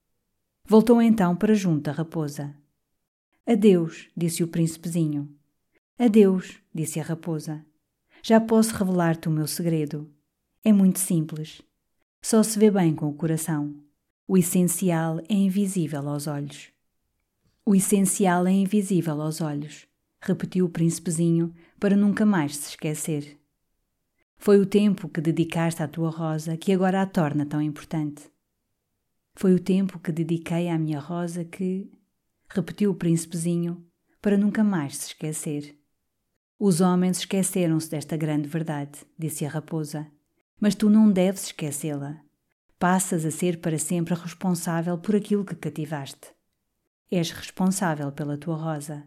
Voltou então para junto da raposa. "Adeus", disse o príncipezinho. "Adeus", disse a raposa. "Já posso revelar-te o meu segredo. É muito simples. Só se vê bem com o coração. O essencial é invisível aos olhos." "O essencial é invisível aos olhos", repetiu o príncipezinho para nunca mais se esquecer. "Foi o tempo que dedicaste à tua rosa que agora a torna tão importante." "Foi o tempo que dediquei à minha rosa que..." repetiu o príncipezinho para nunca mais se esquecer. "Os homens esqueceram-se desta grande verdade", disse a raposa, "mas tu não deves esquecê-la. Passas a ser para sempre responsável por aquilo que cativaste. És responsável pela tua rosa."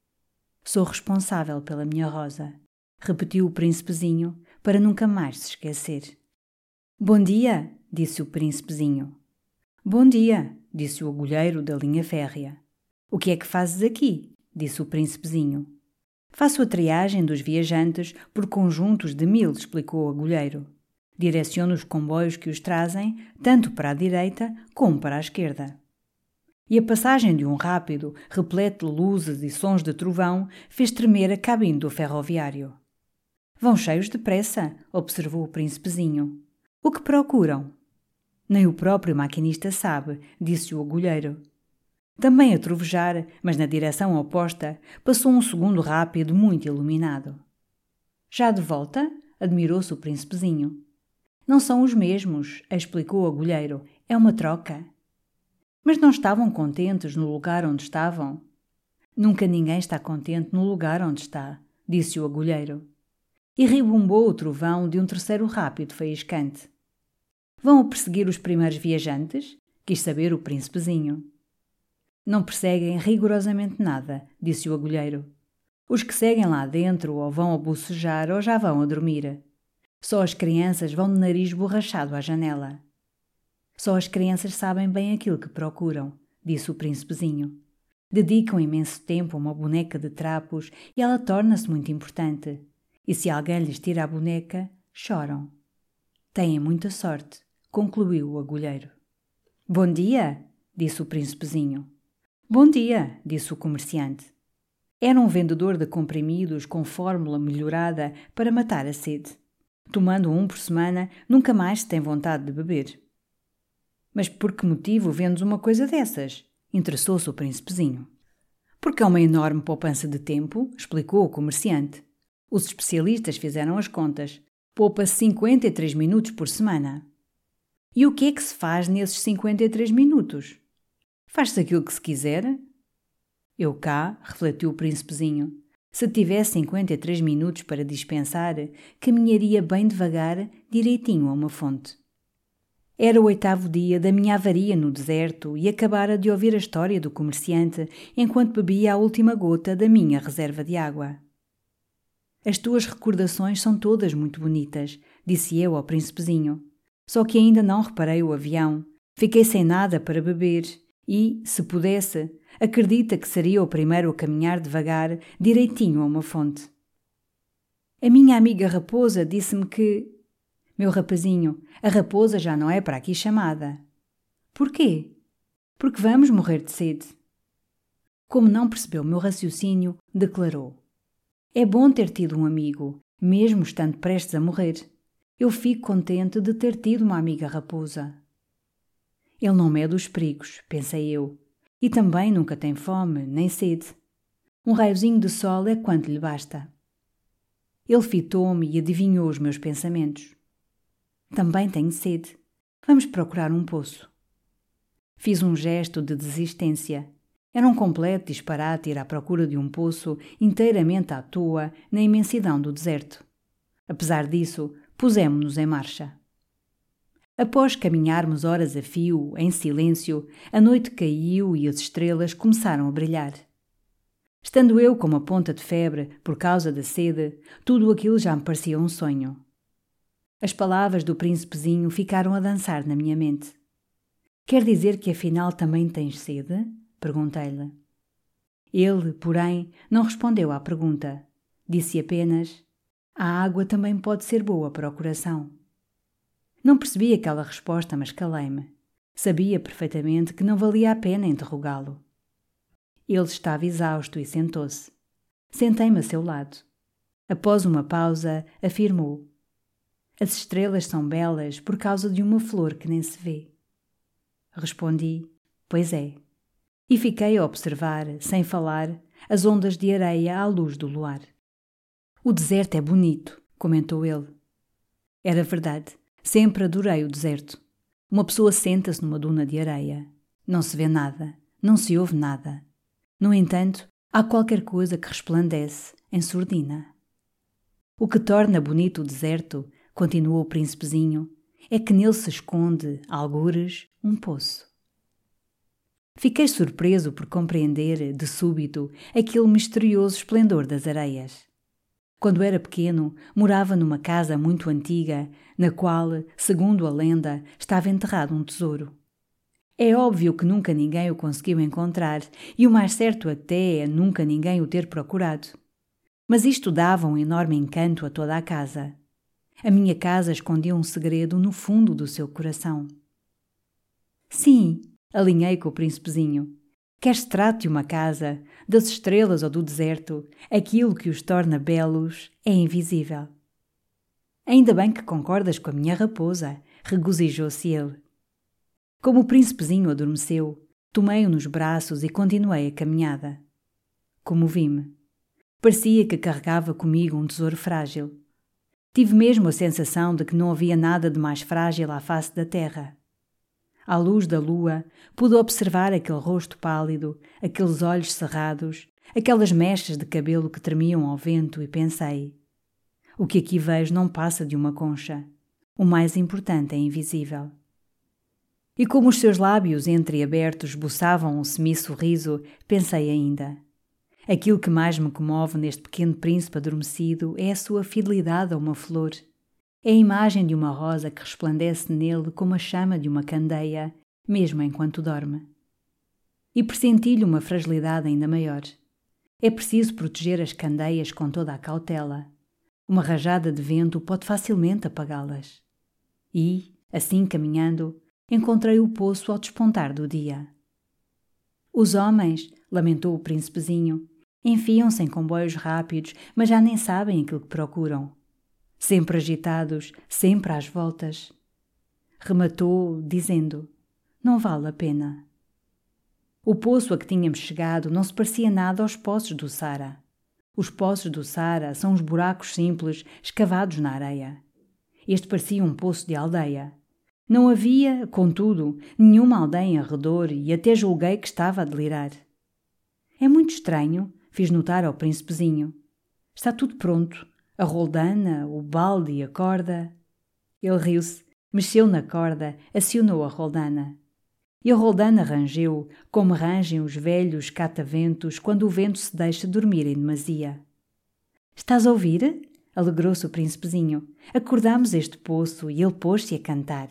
"Sou responsável pela minha rosa", repetiu o príncipezinho para nunca mais se esquecer. "Bom dia", disse o príncipezinho. "Bom dia", disse o agulheiro da linha férrea. "O que é que fazes aqui?", disse o príncipezinho. "Faço a triagem dos viajantes por conjuntos de 1000, explicou o agulheiro. "Direciono os comboios que os trazem, tanto para a direita como para a esquerda." E a passagem de um rápido, repleto de luzes e sons de trovão, fez tremer a cabine do ferroviário. "Vão cheios de pressa", observou o príncipezinho. "O que procuram?" "Nem o próprio maquinista sabe", disse o agulheiro. Também a trovejar, mas na direção oposta, passou um segundo rápido muito iluminado. "Já de volta?", admirou-se o príncipezinho. "Não são os mesmos", explicou o agulheiro. "É uma troca." "Mas não estavam contentes no lugar onde estavam?" "Nunca ninguém está contente no lugar onde está", disse o agulheiro. E rebumbou o trovão de um terceiro rápido faiscante. "Vão a perseguir os primeiros viajantes?", quis saber o príncipezinho. "Não perseguem rigorosamente nada", disse o agulheiro. "Os que seguem lá dentro ou vão a bocejar ou já vão a dormir. Só as crianças vão de nariz borrachado à janela." "Só as crianças sabem bem aquilo que procuram", disse o príncipezinho. "Dedicam imenso tempo a uma boneca de trapos e ela torna-se muito importante. E se alguém lhes tira a boneca, choram." "Têm muita sorte", concluiu o agulheiro. "Bom dia", disse o príncipezinho. "Bom dia", disse o comerciante. Era um vendedor de comprimidos com fórmula melhorada para matar a sede. Tomando um por semana, nunca mais se tem vontade de beber. "Mas por que motivo vendes uma coisa dessas?", interessou-se o príncipezinho. "Porque é uma enorme poupança de tempo", explicou o comerciante. Os especialistas fizeram as contas. Poupa-se 53 minutos por semana. E o que é que se faz nesses 53 minutos? Faz-se aquilo que se quiser? Eu cá, refletiu o príncipezinho, se tivesse 53 minutos para dispensar, caminharia bem devagar, direitinho a uma fonte. Era o 8º dia da minha avaria no deserto e acabara de ouvir a história do comerciante enquanto bebia a última gota da minha reserva de água. As tuas recordações são todas muito bonitas, disse eu ao príncipezinho. Só que ainda não reparei o avião. Fiquei sem nada para beber e, se pudesse, acredita que seria o primeiro a caminhar devagar, direitinho a uma fonte. A minha amiga raposa disse-me que... Meu rapazinho, a raposa já não é para aqui chamada. Porquê? Porque vamos morrer de sede. Como não percebeu o meu raciocínio, declarou. É bom ter tido um amigo, mesmo estando prestes a morrer. Eu fico contente de ter tido uma amiga raposa. Ele não mede os perigos, pensei eu, e também nunca tem fome, nem sede. Um raiozinho de sol é quanto lhe basta. Ele fitou-me e adivinhou os meus pensamentos. Também tenho sede. Vamos procurar um poço. Fiz um gesto de desistência. Era um completo disparate ir à procura de um poço inteiramente à toa na imensidão do deserto. Apesar disso, pusemo-nos em marcha. Após caminharmos horas a fio, em silêncio, a noite caiu e as estrelas começaram a brilhar. Estando eu com uma ponta de febre por causa da sede, tudo aquilo já me parecia um sonho. As palavras do príncipezinho ficaram a dançar na minha mente. Quer dizer que afinal também tens sede? Perguntei-lhe. Ele, porém, não respondeu à pergunta. Disse apenas: a água também pode ser boa para o coração. Não percebi aquela resposta, mas calei-me. Sabia perfeitamente que não valia a pena interrogá-lo. Ele estava exausto e sentou-se. Sentei-me a seu lado. Após uma pausa, afirmou: as estrelas são belas por causa de uma flor que nem se vê. Respondi: pois é. E fiquei a observar, sem falar, as ondas de areia à luz do luar. O deserto é bonito, comentou ele. Era verdade. Sempre adorei o deserto. Uma pessoa senta-se numa duna de areia. Não se vê nada, não se ouve nada. No entanto, há qualquer coisa que resplandece em surdina. O que torna bonito o deserto, continuou o príncipezinho, é que nele se esconde, algures, um poço. Fiquei surpreso por compreender, de súbito, aquele misterioso esplendor das areias. Quando era pequeno, morava numa casa muito antiga, na qual, segundo a lenda, estava enterrado um tesouro. É óbvio que nunca ninguém o conseguiu encontrar, e o mais certo até é nunca ninguém o ter procurado. Mas isto dava um enorme encanto a toda a casa. A minha casa escondia um segredo no fundo do seu coração. Sim, alinhei com o príncipezinho. Quer se trate de uma casa, das estrelas ou do deserto, aquilo que os torna belos é invisível. Ainda bem que concordas com a minha raposa, regozijou-se ele. Como o príncipezinho adormeceu, tomei-o nos braços e continuei a caminhada. Comovi-me. Parecia que carregava comigo um tesouro frágil. Tive mesmo a sensação de que não havia nada de mais frágil à face da terra. À luz da lua, pude observar aquele rosto pálido, aqueles olhos cerrados, aquelas mechas de cabelo que tremiam ao vento e pensei: o que aqui vejo não passa de uma concha. O mais importante é invisível. E como os seus lábios entreabertos esboçavam um semi-sorriso, pensei ainda: aquilo que mais me comove neste pequeno príncipe adormecido é a sua fidelidade a uma flor. É a imagem de uma rosa que resplandece nele como a chama de uma candeia, mesmo enquanto dorme. E pressenti-lhe uma fragilidade ainda maior. É preciso proteger as candeias com toda a cautela. Uma rajada de vento pode facilmente apagá-las. E, assim caminhando, encontrei o poço ao despontar do dia. Os homens, lamentou o príncipezinho, enfiam-se em comboios rápidos, mas já nem sabem aquilo que procuram. Sempre agitados, sempre às voltas. Rematou, dizendo: não vale a pena. O poço a que tínhamos chegado não se parecia nada aos poços do Sara. Os poços do Saara são uns buracos simples escavados na areia. Este parecia um poço de aldeia. Não havia, contudo, nenhuma aldeia em redor e até julguei que estava a delirar. É muito estranho, fiz notar ao príncipezinho. Está tudo pronto. A roldana, o balde e a corda. Ele riu-se, mexeu na corda, acionou a roldana. E a roldana rangeu, como rangem os velhos cataventos quando o vento se deixa dormir em demasia. Estás a ouvir? Alegrou-se o príncipezinho. Acordámos este poço e ele pôs-se a cantar.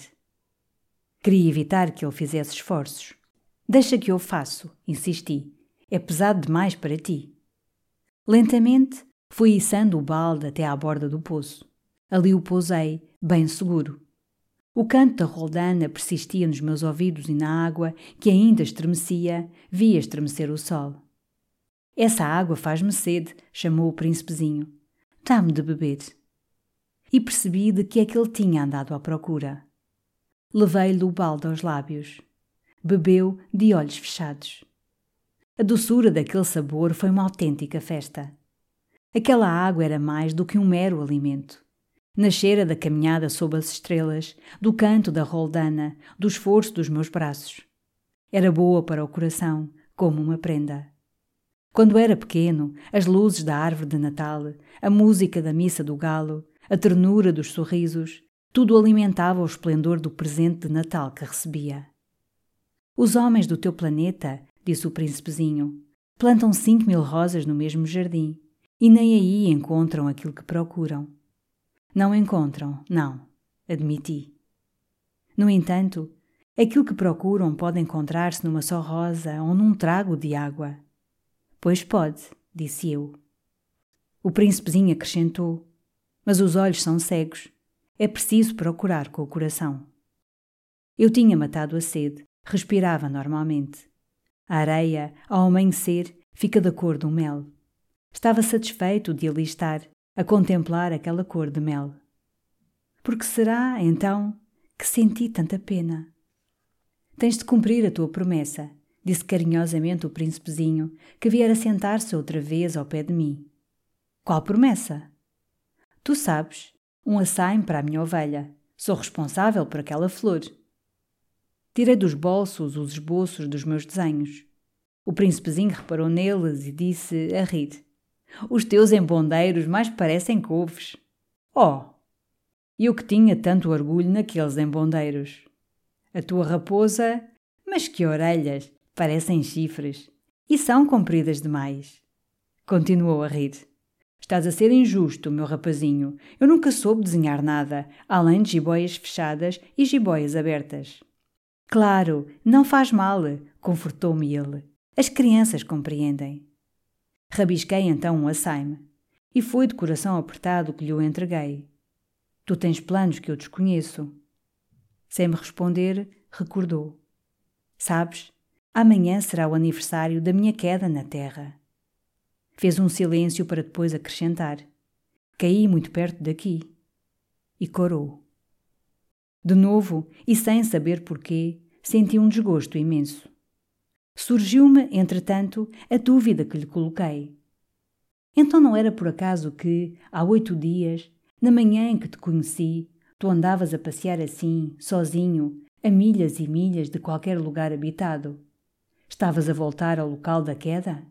Queria evitar que ele fizesse esforços. Deixa que eu faço, insisti. É pesado demais para ti. Lentamente fui içando o balde até à borda do poço. Ali o pousei, bem seguro. O canto da roldana persistia nos meus ouvidos e na água, que ainda estremecia, via estremecer o sol. Essa água faz-me sede, chamou o príncipezinho. Dá-me de beber. E percebi de que é que ele tinha andado à procura. Levei-lhe o balde aos lábios. Bebeu de olhos fechados. A doçura daquele sabor foi uma autêntica festa. Aquela água era mais do que um mero alimento. Nascera da caminhada sob as estrelas, do canto da roldana, do esforço dos meus braços. Era boa para o coração, como uma prenda. Quando era pequeno, as luzes da árvore de Natal, a música da missa do galo, a ternura dos sorrisos, tudo alimentava o esplendor do presente de Natal que recebia. Os homens do teu planeta, disse o príncipezinho, plantam 5.000 rosas no mesmo jardim e nem aí encontram aquilo que procuram. Não encontram, não, admiti. No entanto, aquilo que procuram pode encontrar-se numa só rosa ou num trago de água. Pois pode, disse eu. O príncipezinho acrescentou, mas os olhos são cegos. É preciso procurar com o coração. Eu tinha matado a sede, respirava normalmente. A areia, ao amanhecer, fica da cor do mel. Estava satisfeito de ali estar, a contemplar aquela cor de mel. Por que será, então, que senti tanta pena? Tens de cumprir a tua promessa, disse carinhosamente o príncipezinho, que viera sentar-se outra vez ao pé de mim. Qual promessa? Tu sabes, um açaime para a minha ovelha. Sou responsável por aquela flor. Tirei dos bolsos os esboços dos meus desenhos. O príncipezinho reparou neles e disse, a rir, os teus embondeiros mais parecem couves. Oh! Eu que tinha tanto orgulho naqueles embondeiros. A tua raposa, mas que orelhas, parecem chifres, e são compridas demais. Continuou a rir. Estás a ser injusto, meu rapazinho. Eu nunca soube desenhar nada, além de jiboias fechadas e jiboias abertas. Claro, não faz mal, confortou-me ele. As crianças compreendem. Rabisquei então um açaime, e foi de coração apertado que lhe o entreguei. Tu tens planos que eu desconheço. Sem me responder, recordou. Sabes, amanhã será o aniversário da minha queda na terra. Fez um silêncio para depois acrescentar. Caí muito perto daqui. E corou. De novo, e sem saber porquê, senti um desgosto imenso. Surgiu-me, entretanto, a dúvida que lhe coloquei. Então não era por acaso que, há 8 dias, na manhã em que te conheci, tu andavas a passear assim, sozinho, a milhas e milhas de qualquer lugar habitado? Estavas a voltar ao local da queda?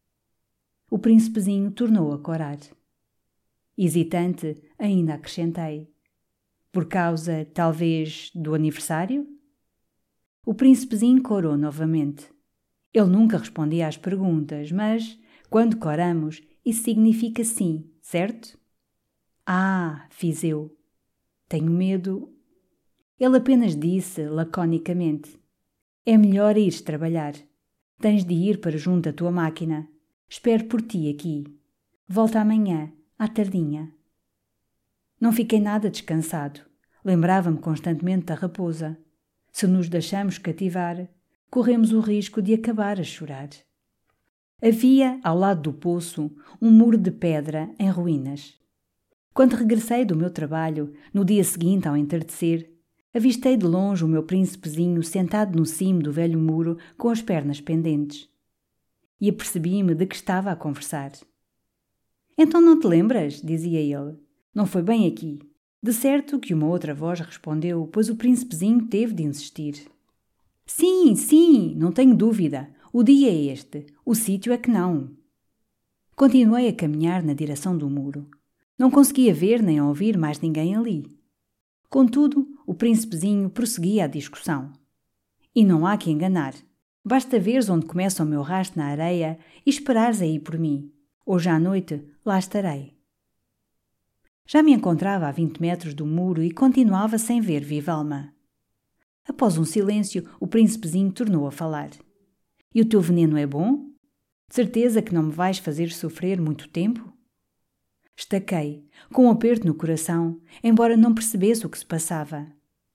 O príncipezinho tornou a corar. Hesitante, ainda acrescentei. Por causa, talvez, do aniversário? O príncipezinho corou novamente. Ele nunca respondia às perguntas, mas, quando coramos, isso significa sim, certo? Ah, fiz eu. Tenho medo. Ele apenas disse, laconicamente. É melhor ires trabalhar. Tens de ir para junto da tua máquina. Espero por ti aqui. Volta amanhã, à tardinha. Não fiquei nada descansado. Lembrava-me constantemente da raposa. Se nos deixamos cativar, corremos o risco de acabar a chorar. Havia, ao lado do poço, um muro de pedra em ruínas. Quando regressei do meu trabalho, no dia seguinte ao entardecer, avistei de longe o meu príncipezinho sentado no cimo do velho muro com as pernas pendentes. E apercebi-me de que estava a conversar. Então não te lembras? Dizia ele. Não foi bem aqui. De certo que uma outra voz respondeu, pois o príncipezinho teve de insistir. Sim, sim, não tenho dúvida. O dia é este. O sítio é que não. Continuei a caminhar na direção do muro. Não conseguia ver nem ouvir mais ninguém ali. Contudo, o príncipezinho prosseguia a discussão. E não há que enganar. Basta veres onde começa o meu rastro na areia e esperares aí por mim. Hoje à noite lá estarei. Já me encontrava a 20 metros do muro e continuava sem ver viva alma. Após um silêncio, o príncipezinho tornou a falar. E o teu veneno é bom? De certeza que não me vais fazer sofrer muito tempo? Estaquei, com um aperto no coração, embora não percebesse o que se passava.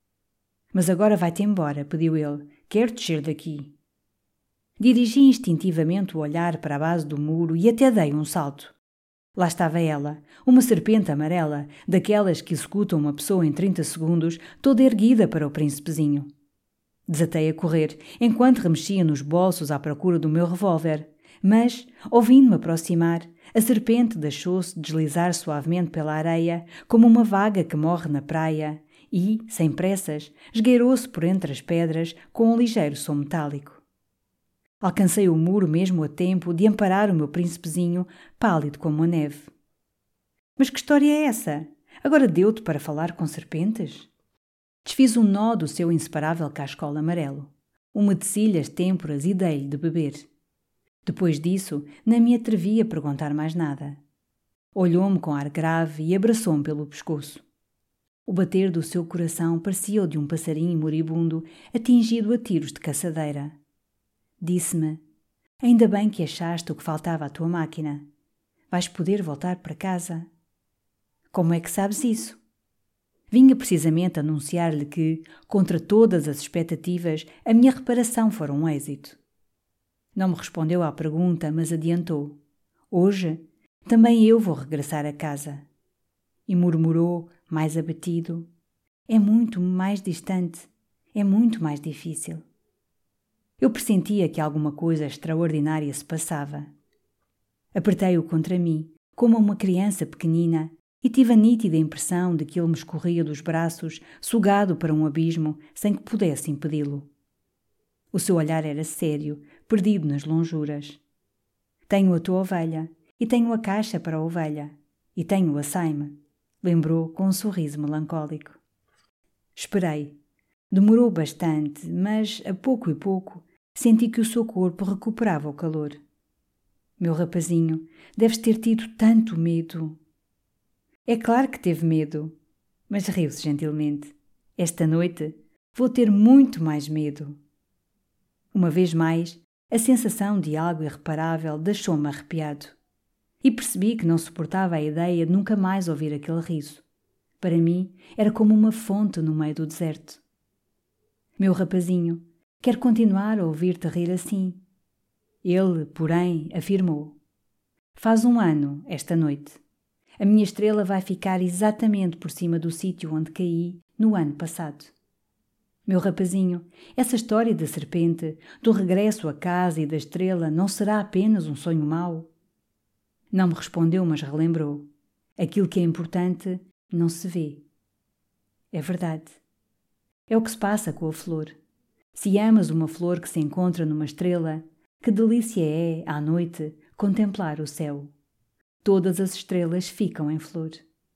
Mas agora vai-te embora, pediu ele. Quero descer daqui. Dirigi instintivamente o olhar para a base do muro e até dei um salto. Lá estava ela, uma serpente amarela, daquelas que executam uma pessoa em 30 segundos, toda erguida para o príncipezinho. Desatei a correr, enquanto remexia nos bolsos à procura do meu revólver, mas, ouvindo-me aproximar, a serpente deixou-se deslizar suavemente pela areia, como uma vaga que morre na praia, e, sem pressas, esgueirou-se por entre as pedras com um ligeiro som metálico. Alcancei o muro mesmo a tempo de amparar o meu príncipezinho, pálido como a neve. Mas que história é essa? Agora deu-te para falar com serpentes? Desfiz um nó do seu inseparável cascol amarelo, umedeci-lhe as têmporas e dei-lhe de beber. Depois disso, não me atrevi a perguntar mais nada. Olhou-me com ar grave e abraçou-me pelo pescoço. O bater do seu coração parecia o de um passarinho moribundo atingido a tiros de caçadeira. Disse-me, ainda bem que achaste o que faltava à tua máquina. Vais poder voltar para casa. Como é que sabes isso? Vinha precisamente anunciar-lhe que, contra todas as expectativas, a minha reparação fora um êxito. Não me respondeu à pergunta, mas adiantou. Hoje, também eu vou regressar a casa. E murmurou, mais abatido, é muito mais distante, é muito mais difícil. Eu pressentia que alguma coisa extraordinária se passava. Apertei-o contra mim, como uma criança pequenina, e tive a nítida impressão de que ele me escorria dos braços, sugado para um abismo, sem que pudesse impedi-lo. O seu olhar era sério, perdido nas lonjuras. Tenho a tua ovelha, e tenho a caixa para a ovelha, e tenho a saime, lembrou com um sorriso melancólico. Esperei. Demorou bastante, mas, a pouco e pouco, senti que o seu corpo recuperava o calor. Meu rapazinho, deves ter tido tanto medo. É claro que teve medo, mas riu-se gentilmente. Esta noite vou ter muito mais medo. Uma vez mais, a sensação de algo irreparável deixou-me arrepiado. E percebi que não suportava a ideia de nunca mais ouvir aquele riso. Para mim, era como uma fonte no meio do deserto. Meu rapazinho, quero continuar a ouvir-te rir assim. Ele, porém, afirmou. Faz 1 ano, esta noite. A minha estrela vai ficar exatamente por cima do sítio onde caí no ano passado. Meu rapazinho, essa história da serpente, do regresso à casa e da estrela não será apenas um sonho mau? Não me respondeu, mas relembrou. Aquilo que é importante não se vê. É verdade. É o que se passa com a flor. Se amas uma flor que se encontra numa estrela, que delícia é, à noite, contemplar o céu. Todas as estrelas ficam em flor.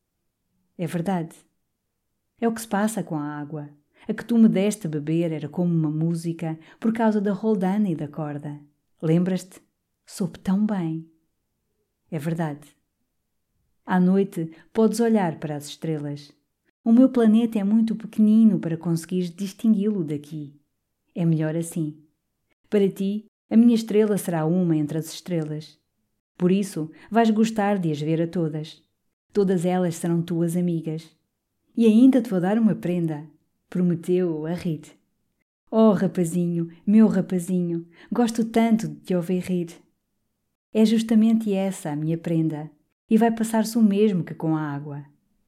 É verdade. É o que se passa com a água. A que tu me deste a beber era como uma música por causa da roldana e da corda. Lembras-te? Soube tão bem. É verdade. À noite podes olhar para as estrelas. O meu planeta é muito pequenino para conseguires distingui-lo daqui. É melhor assim. Para ti, a minha estrela será uma entre as estrelas. Por isso, vais gostar de as ver a todas. Todas elas serão tuas amigas. E ainda te vou dar uma prenda. Prometeu a rir. Oh, rapazinho, meu rapazinho, gosto tanto de te ouvir rir. É justamente essa a minha prenda, e vai passar-se o mesmo que com a água.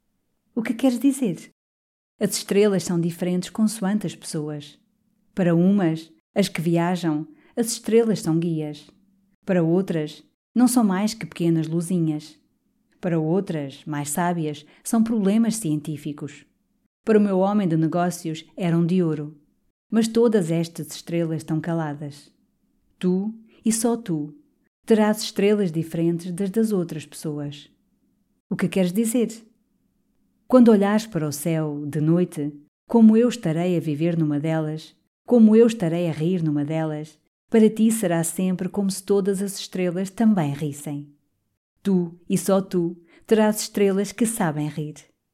O que queres dizer? As estrelas são diferentes consoante as pessoas. Para umas, as que viajam, as estrelas são guias. Para outras, não são mais que pequenas luzinhas. Para outras, mais sábias, são problemas científicos. Para o meu homem de negócios eram de ouro. Mas todas estas estrelas estão caladas. Tu, e só tu, terás estrelas diferentes das outras pessoas. O que queres dizer? Quando olhares para o céu, de noite, como eu estarei a viver numa delas, como eu estarei a rir numa delas, para ti será sempre como se todas as estrelas também rissem. Tu, e só tu, terás estrelas que sabem rir.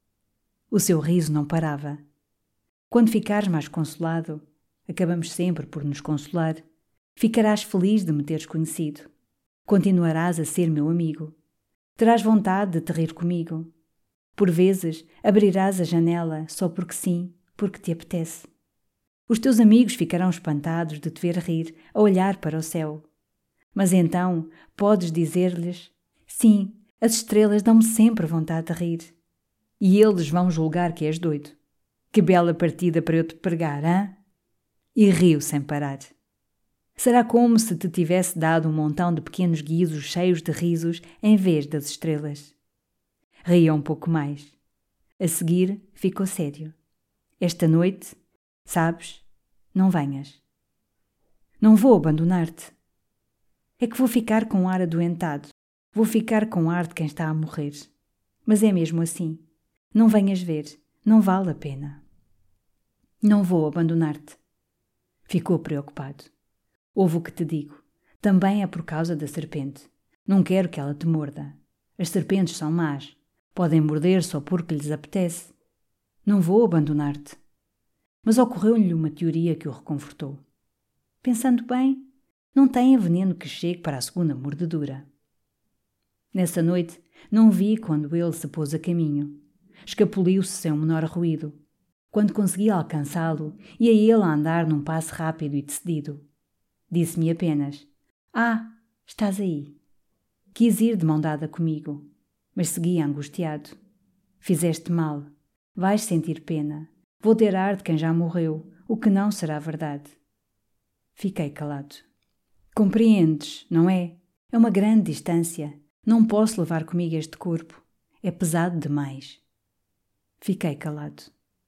O seu riso não parava. Quando ficares mais consolado, acabamos sempre por nos consolar, ficarás feliz de me teres conhecido. Continuarás a ser meu amigo. Terás vontade de te rir comigo. Por vezes, abrirás a janela só porque sim, porque te apetece. Os teus amigos ficarão espantados de te ver rir a olhar para o céu. Mas então podes dizer-lhes: sim, as estrelas dão-me sempre vontade de rir. E eles vão julgar que és doido. Que bela partida para eu te pregar, hã? E riu sem parar. Será como se te tivesse dado um montão de pequenos guizos cheios de risos em vez das estrelas. Ria um pouco mais. A seguir, ficou sério. Esta noite, sabes, não venhas. Não vou abandonar-te. É que vou ficar com ar adoentado. Vou ficar com ar de quem está a morrer. Mas é mesmo assim. Não venhas ver. Não vale a pena. Não vou abandonar-te. Ficou preocupado. Ouve o que te digo. Também é por causa da serpente. Não quero que ela te morda. As serpentes são más. Podem morder só porque lhes apetece. Não vou abandonar-te. Mas ocorreu-lhe uma teoria que o reconfortou. Pensando bem, não tem veneno que chegue para a segunda mordedura. Nessa noite, não vi quando ele se pôs a caminho. Escapuliu-se sem o menor ruído. Quando consegui alcançá-lo, ia ele a andar num passo rápido e decidido. Disse-me apenas: estás aí. Quis ir de mão dada comigo, mas seguia angustiado. Fizeste mal. Vais sentir pena. Vou ter ar de quem já morreu, o que não será verdade. Fiquei calado. Compreendes, não é? É uma grande distância. Não posso levar comigo este corpo. É pesado demais. Fiquei calado.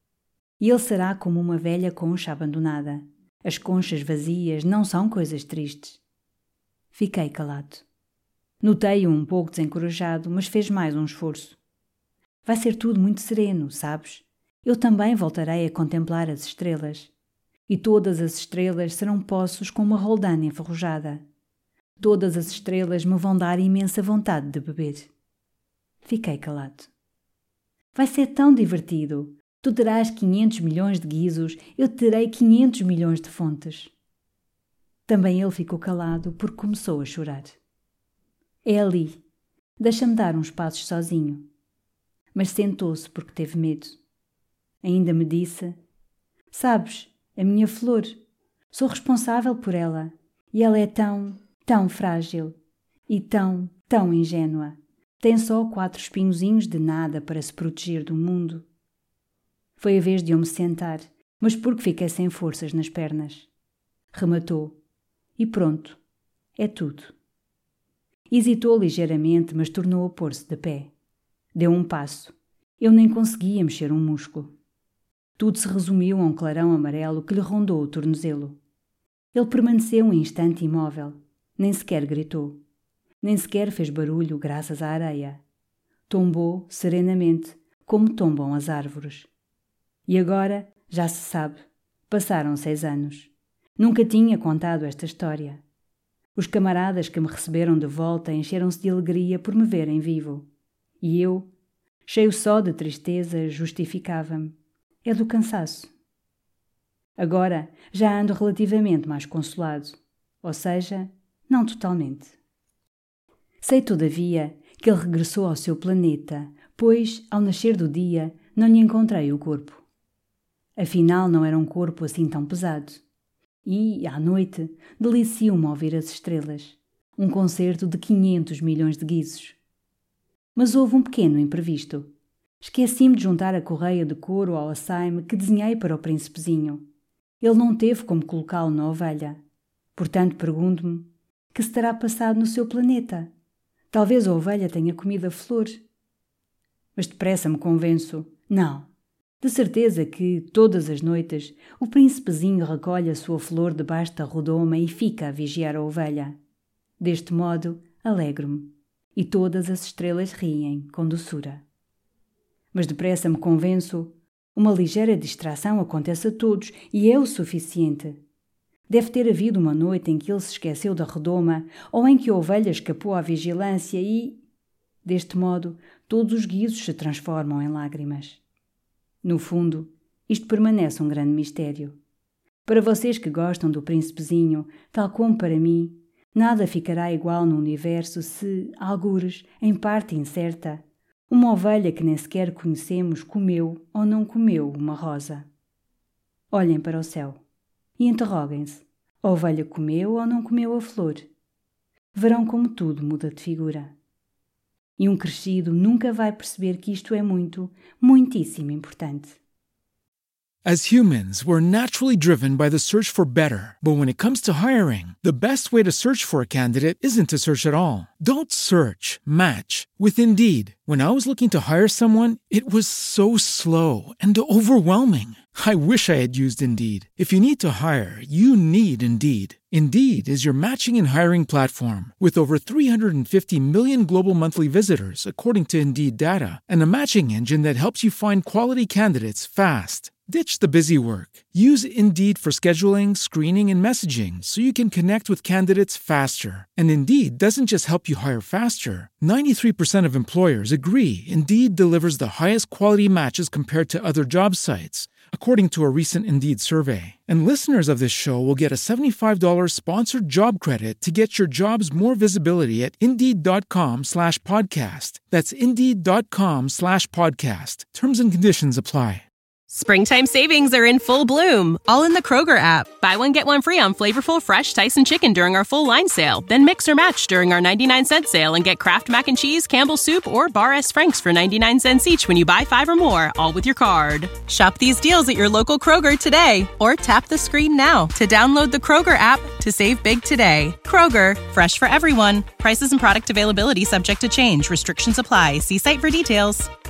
E ele será como uma velha concha abandonada. As conchas vazias não são coisas tristes. Fiquei calado. Notei-o um pouco desencorajado, mas fez mais um esforço. Vai ser tudo muito sereno, sabes? Eu também voltarei a contemplar as estrelas. E todas as estrelas serão poços com uma roldana enferrujada. Todas as estrelas me vão dar imensa vontade de beber. Fiquei calado. Vai ser tão divertido. Tu terás 500 milhões de guizos, eu terei 500 milhões de fontes. Também ele ficou calado porque começou a chorar. É ali. Deixa-me dar uns passos sozinho. Mas sentou-se porque teve medo. Ainda me disse: sabes, a minha flor, sou responsável por ela. E ela é tão, tão frágil. E tão, tão ingênua. Tem só 4 espinhozinhos de nada para se proteger do mundo. Foi a vez de eu me sentar, mas porque fiquei sem forças nas pernas. Rematou. E pronto. É tudo. Hesitou ligeiramente, mas tornou a pôr-se de pé. Deu um passo. Eu nem conseguia mexer um músculo. Tudo se resumiu a um clarão amarelo que lhe rondou o tornozelo. Ele permaneceu um instante imóvel. Nem sequer gritou. Nem sequer fez barulho graças à areia. Tombou serenamente, como tombam as árvores. E agora, já se sabe, passaram 6 anos. Nunca tinha contado esta história. Os camaradas que me receberam de volta encheram-se de alegria por me verem vivo. E eu, cheio só de tristeza, justificava-me. É do cansaço. Agora já ando relativamente mais consolado. Ou seja, não totalmente. Sei, todavia, que ele regressou ao seu planeta, pois, ao nascer do dia, não lhe encontrei o corpo. Afinal, não era um corpo assim tão pesado. E, à noite, delicio-me ouvir as estrelas. Um concerto de 500 milhões de guizos. Mas houve um pequeno imprevisto. Esqueci-me de juntar a correia de couro ao assaime que desenhei para o príncipezinho. Ele não teve como colocá-lo na ovelha. Portanto, pergunto-me, que se terá passado no seu planeta? Talvez a ovelha tenha comido a flor. Mas depressa me convenço. Não. De certeza que, todas as noites, o príncipezinho recolhe a sua flor debaixo da redoma e fica a vigiar a ovelha. Deste modo, alegro-me, e todas as estrelas riem com doçura. Mas depressa me convenço, uma ligeira distração acontece a todos e é o suficiente. Deve ter havido uma noite em que ele se esqueceu da redoma ou em que a ovelha escapou à vigilância e... Deste modo, todos os guizos se transformam em lágrimas. No fundo, isto permanece um grande mistério. Para vocês que gostam do príncipezinho, tal como para mim, nada ficará igual no universo se, algures, em parte incerta, uma ovelha que nem sequer conhecemos comeu ou não comeu uma rosa. Olhem para o céu e interroguem-se: a ovelha comeu ou não comeu a flor? Verão como tudo muda de figura. E um crescido nunca vai perceber que isto é muito, muitíssimo importante. As humans, we're naturally driven by the search for better. But when it comes to hiring, the best way to search for a candidate isn't to search at all. Don't search, match with Indeed. When I was looking to hire someone, it was so slow and overwhelming. I wish I had used Indeed. If you need to hire, you need Indeed. Indeed is your matching and hiring platform with over 350 million global monthly visitors, according to Indeed data, and a matching engine that helps you find quality candidates fast. Ditch the busy work. Use Indeed for scheduling, screening, and messaging so you can connect with candidates faster. And Indeed doesn't just help you hire faster. 93% of employers agree Indeed delivers the highest quality matches compared to other job sites, according to a recent Indeed survey. And listeners of this show will get a $75 sponsored job credit to get your jobs more visibility at Indeed.com/podcast. That's Indeed.com/podcast. Terms and conditions apply. Springtime savings are in full bloom, all in the Kroger app. Buy one, get one free on flavorful, fresh Tyson chicken during our full line sale. Then mix or match during our 99-cent sale and get Kraft Mac and Cheese, Campbell's Soup, or Bar S. Frank's for 99 cents each when you buy 5 or more, all with your card. Shop these deals at your local Kroger today, or tap the screen now to download the Kroger app to save big today. Kroger, fresh for everyone. Prices and product availability subject to change. Restrictions apply. See site for details.